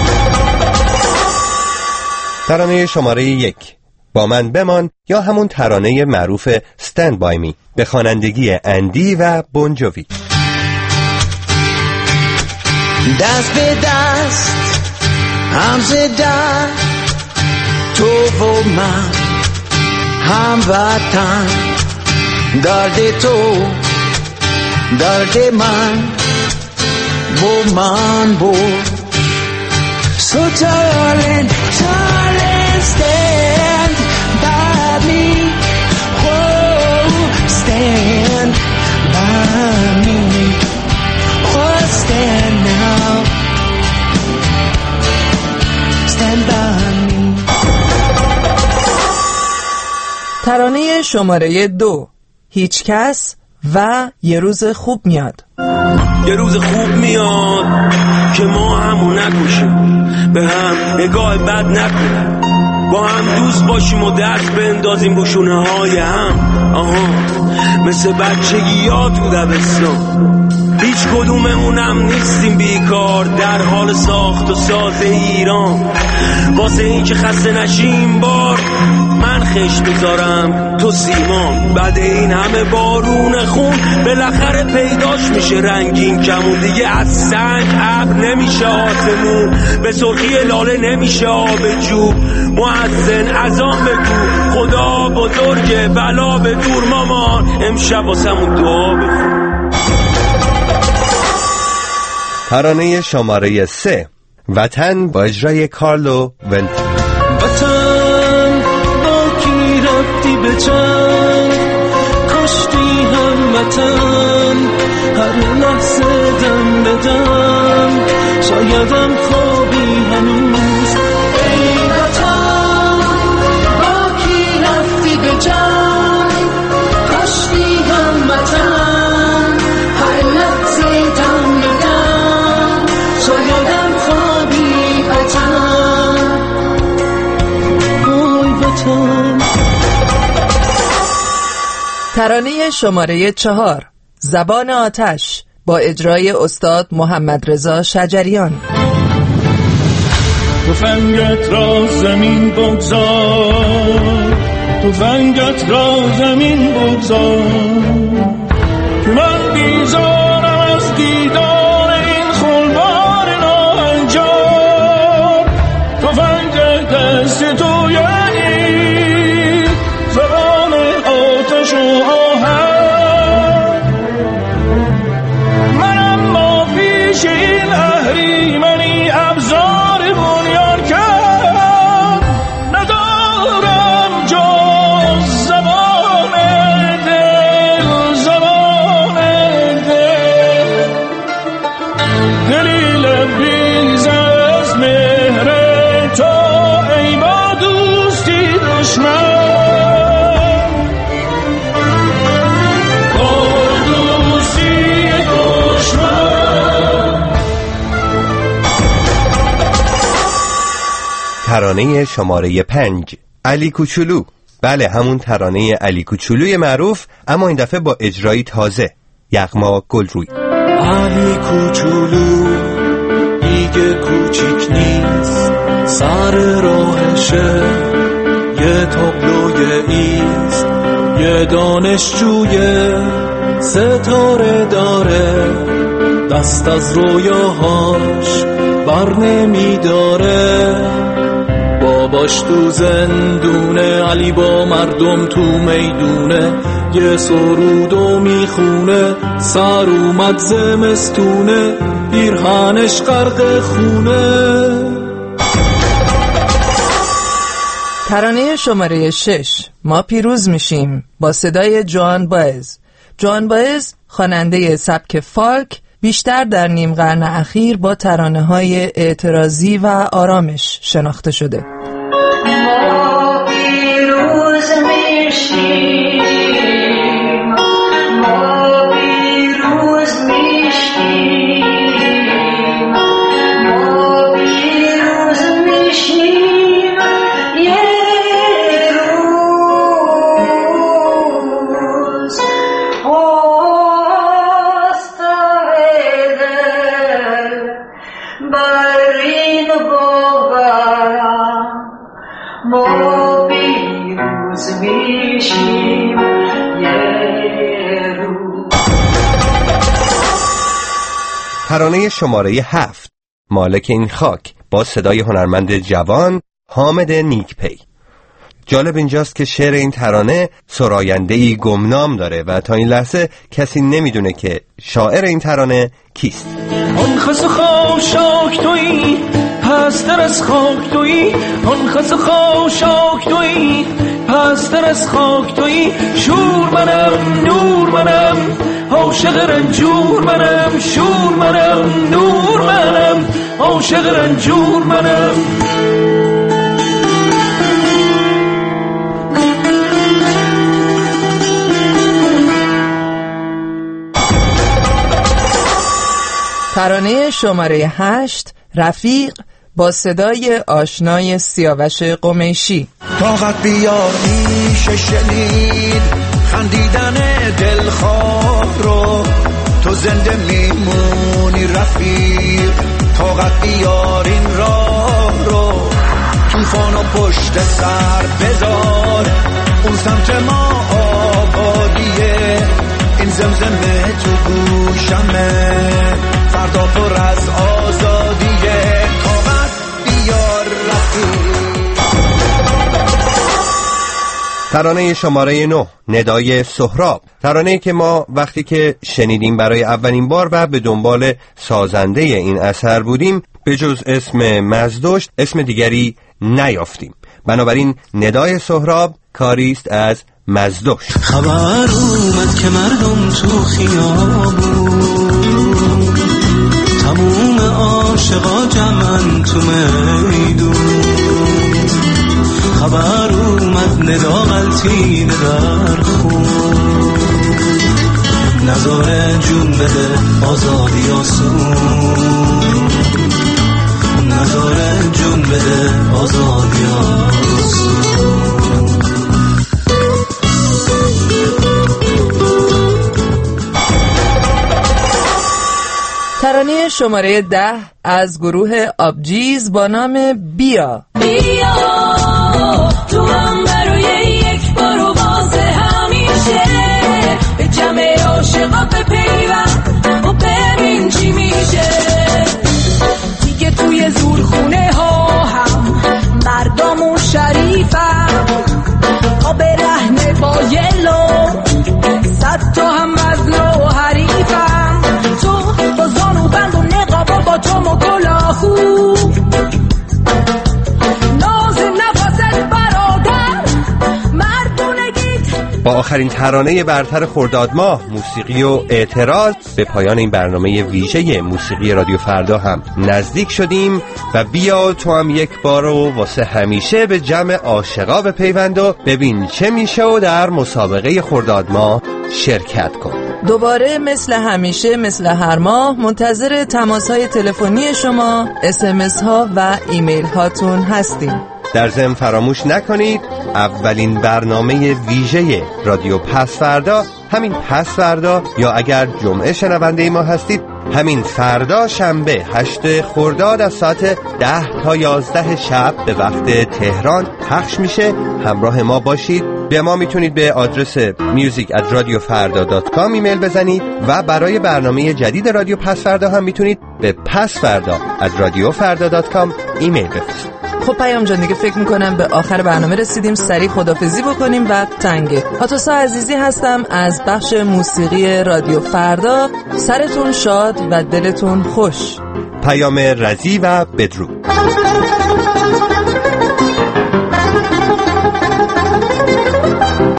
ترانه شماره یک، با من بمان، یا همون ترانه معروف stand by me به خوانندگی اندی و بونجوی. دست به دست همزده تو و من هموطن، درد تو درد من با من بود. So darling, darling, stand by me. Oh, stand by me. Oh, stand now. Stand by me. ترانه شماره دو، هیچ کس و یه روز خوب میاد. یه روز خوب میاد که ما همون نکشیم، به هم نگاه بد نکنیم، با هم دوست باشیم و دست بندازیم با شونه های هم. آها مثل بچگی ها تو دبستان، هیچ کدوممونم نیستیم بیکار در حال ساخت و ساز ایران. واسه این که خسته نشیم بار من خش بذارم تو سیمان، بعد این همه بارون خون بالاخره پیداش میشه رنگین کمون. دیگه از سنگ ابر نمیشه آسمون، به سرخی لاله نمیشه آب جو. مؤذن اذان بگو خدا بزرگه، بلا به دور مامان امشب واسمون دعا بخون. ترانه شماره سه، وطن، با اجرای کارلو ونت. وطن با کی رفتی به جنگ، کشتی هم وطن، هر لحظه دم بدم، شایدم خوابی هنوز. ای وطن با کی رفتی به جنگ، کشتی هم وطن، هر لحظه دم بدم، شایدم خوابی وطن. وای وطن. ترانه شماره چهار، زبان آتش، با اجرای استاد محمد رضا شجریان. تفنگت را زمین بگذار، تفنگت را زمین بگذار، که من بیزارم از دیدار این خلبان ناهنجار. تفنگ دست تو یعنی زبان آتش و آهن، منم با پیش این اهریمنی ابزار بنیان کرد، ندارم جز زبان دل، زبان دل. ترانه شماره پنج، علی کوچولو. بله، همون ترانه علی کوچولوی معروف، اما این دفعه با اجرایی تازه، یغما گلروی. علی کوچولو دیگه کوچیک نیست، سر راهشه یه تابلوی ایست، یه دانشجوی ستاره داره، دست از رویاهاش بر نمی داره. باباش تو زندونه، علی با مردم تو میدونه، یه سرودو میخونه، سر اومد زمستونه، پیرهنش غرق خونه. ترانه شماره شش، ما پیروز میشیم، با صدای جوان باز. جوان باز خواننده سبک فالک، بیشتر در نیم قرن اخیر با ترانه‌های اعتراضی و آرامش شناخته شده. ما پیروز میشیم، ما پیروز میشیم، ما پیروز میشیم، یه روز آستانه بر این باورم، ما پیروز میشیم یه روز. ترانه شماره هفت، مالک این خاک، با صدای هنرمند جوان حامد نیکپی. جالب اینجاست که شعر این ترانه سراینده‌ای گمنام داره و تا این لحظه کسی نمیدونه که شاعر این ترانه کیست. آن خس و خاشاک تویی، پستر از خاک تویی، آن خس و خاشاک تویی، پستر از خاک تویی، شور منم نور منم، عاشق رنجور منم، شور منم نور منم، عاشق رنجور منم. ترانه شماره هشت، رفیق، با صدای آشنای سیاوش قمیشی. طاقت بیار میشه شنید خندیدن دلخواه رو، تو زنده میمونی رفیق، طاقت بیار این راه رو، طوفانو پشت سر بذار، اون سمت ما آبادیه، این زمزمه تو گوشمه، فردا پر از آزادیه، طاقت بیار رفیق. ترانه شماره نه، ندای سهراب. ترانه که ما وقتی که شنیدیم برای اولین بار و به دنبال سازنده این اثر بودیم، به جز اسم مزدوشت اسم دیگری نیافتیم. بنابراین ندای سهراب کاریست از مزدوشت. خبر اومد که مردم تو خیابون، تموم عاشقا جمعن تو میدون، خبر اومد ندا غلطین در خون، نظاره جون بده آزادی آسون، نظاره جون بده آزادی آسون. ترانه شماره ده از گروه آبجیز با نام بیا. بیا تو هم برای یک بار و بازه همیشه، به جمع عاشقا بپیوند و ببین چی میشه. دیگه توی زورخونه ها هم مردم و شریفم، تا به رهنه با یلو صد تا هم وزن و حریفم، تو با زانو بند و نقاب و با چم و کلاهو، آخرین ترانه برتر خرداد ماه، موسیقی و اعتراض، به پایان این برنامه ویژه موسیقی رادیو فردا هم نزدیک شدیم و بیا تو هم یک بار و واسه همیشه به جمع عاشقا بپیوند و ببین چه میشه و در مسابقه خرداد ماه شرکت کن. دوباره مثل همیشه مثل هر ماه منتظر تماس‌های تلفنی شما، اس ام اس ها و ایمیل هاتون هستیم. در ضمن فراموش نکنید اولین برنامه ویژه رادیو پس فردا همین پس فردا یا اگر جمعه شنونده ما هستید همین فردا شنبه هشت خرداد از ساعت ده تا یازده شب به وقت تهران پخش میشه. همراه ما باشید. به ما میتونید به آدرس میوزیک ات رادیو فردا دات کام ایمیل بزنید و برای برنامه جدید رادیو پس فردا هم میتونید به پس فردا ات رادیو فردا دات کام ایمیل بفرستید. خب پیام جان دیگه فکر میکنم به آخر برنامه رسیدیم، سریع خدافزی بکنیم و تنگه. آتوسا عزیزی هستم از بخش موسیقی رادیو فردا. سرتون شاد و دلتون خوش. پیام رضی و بدرود.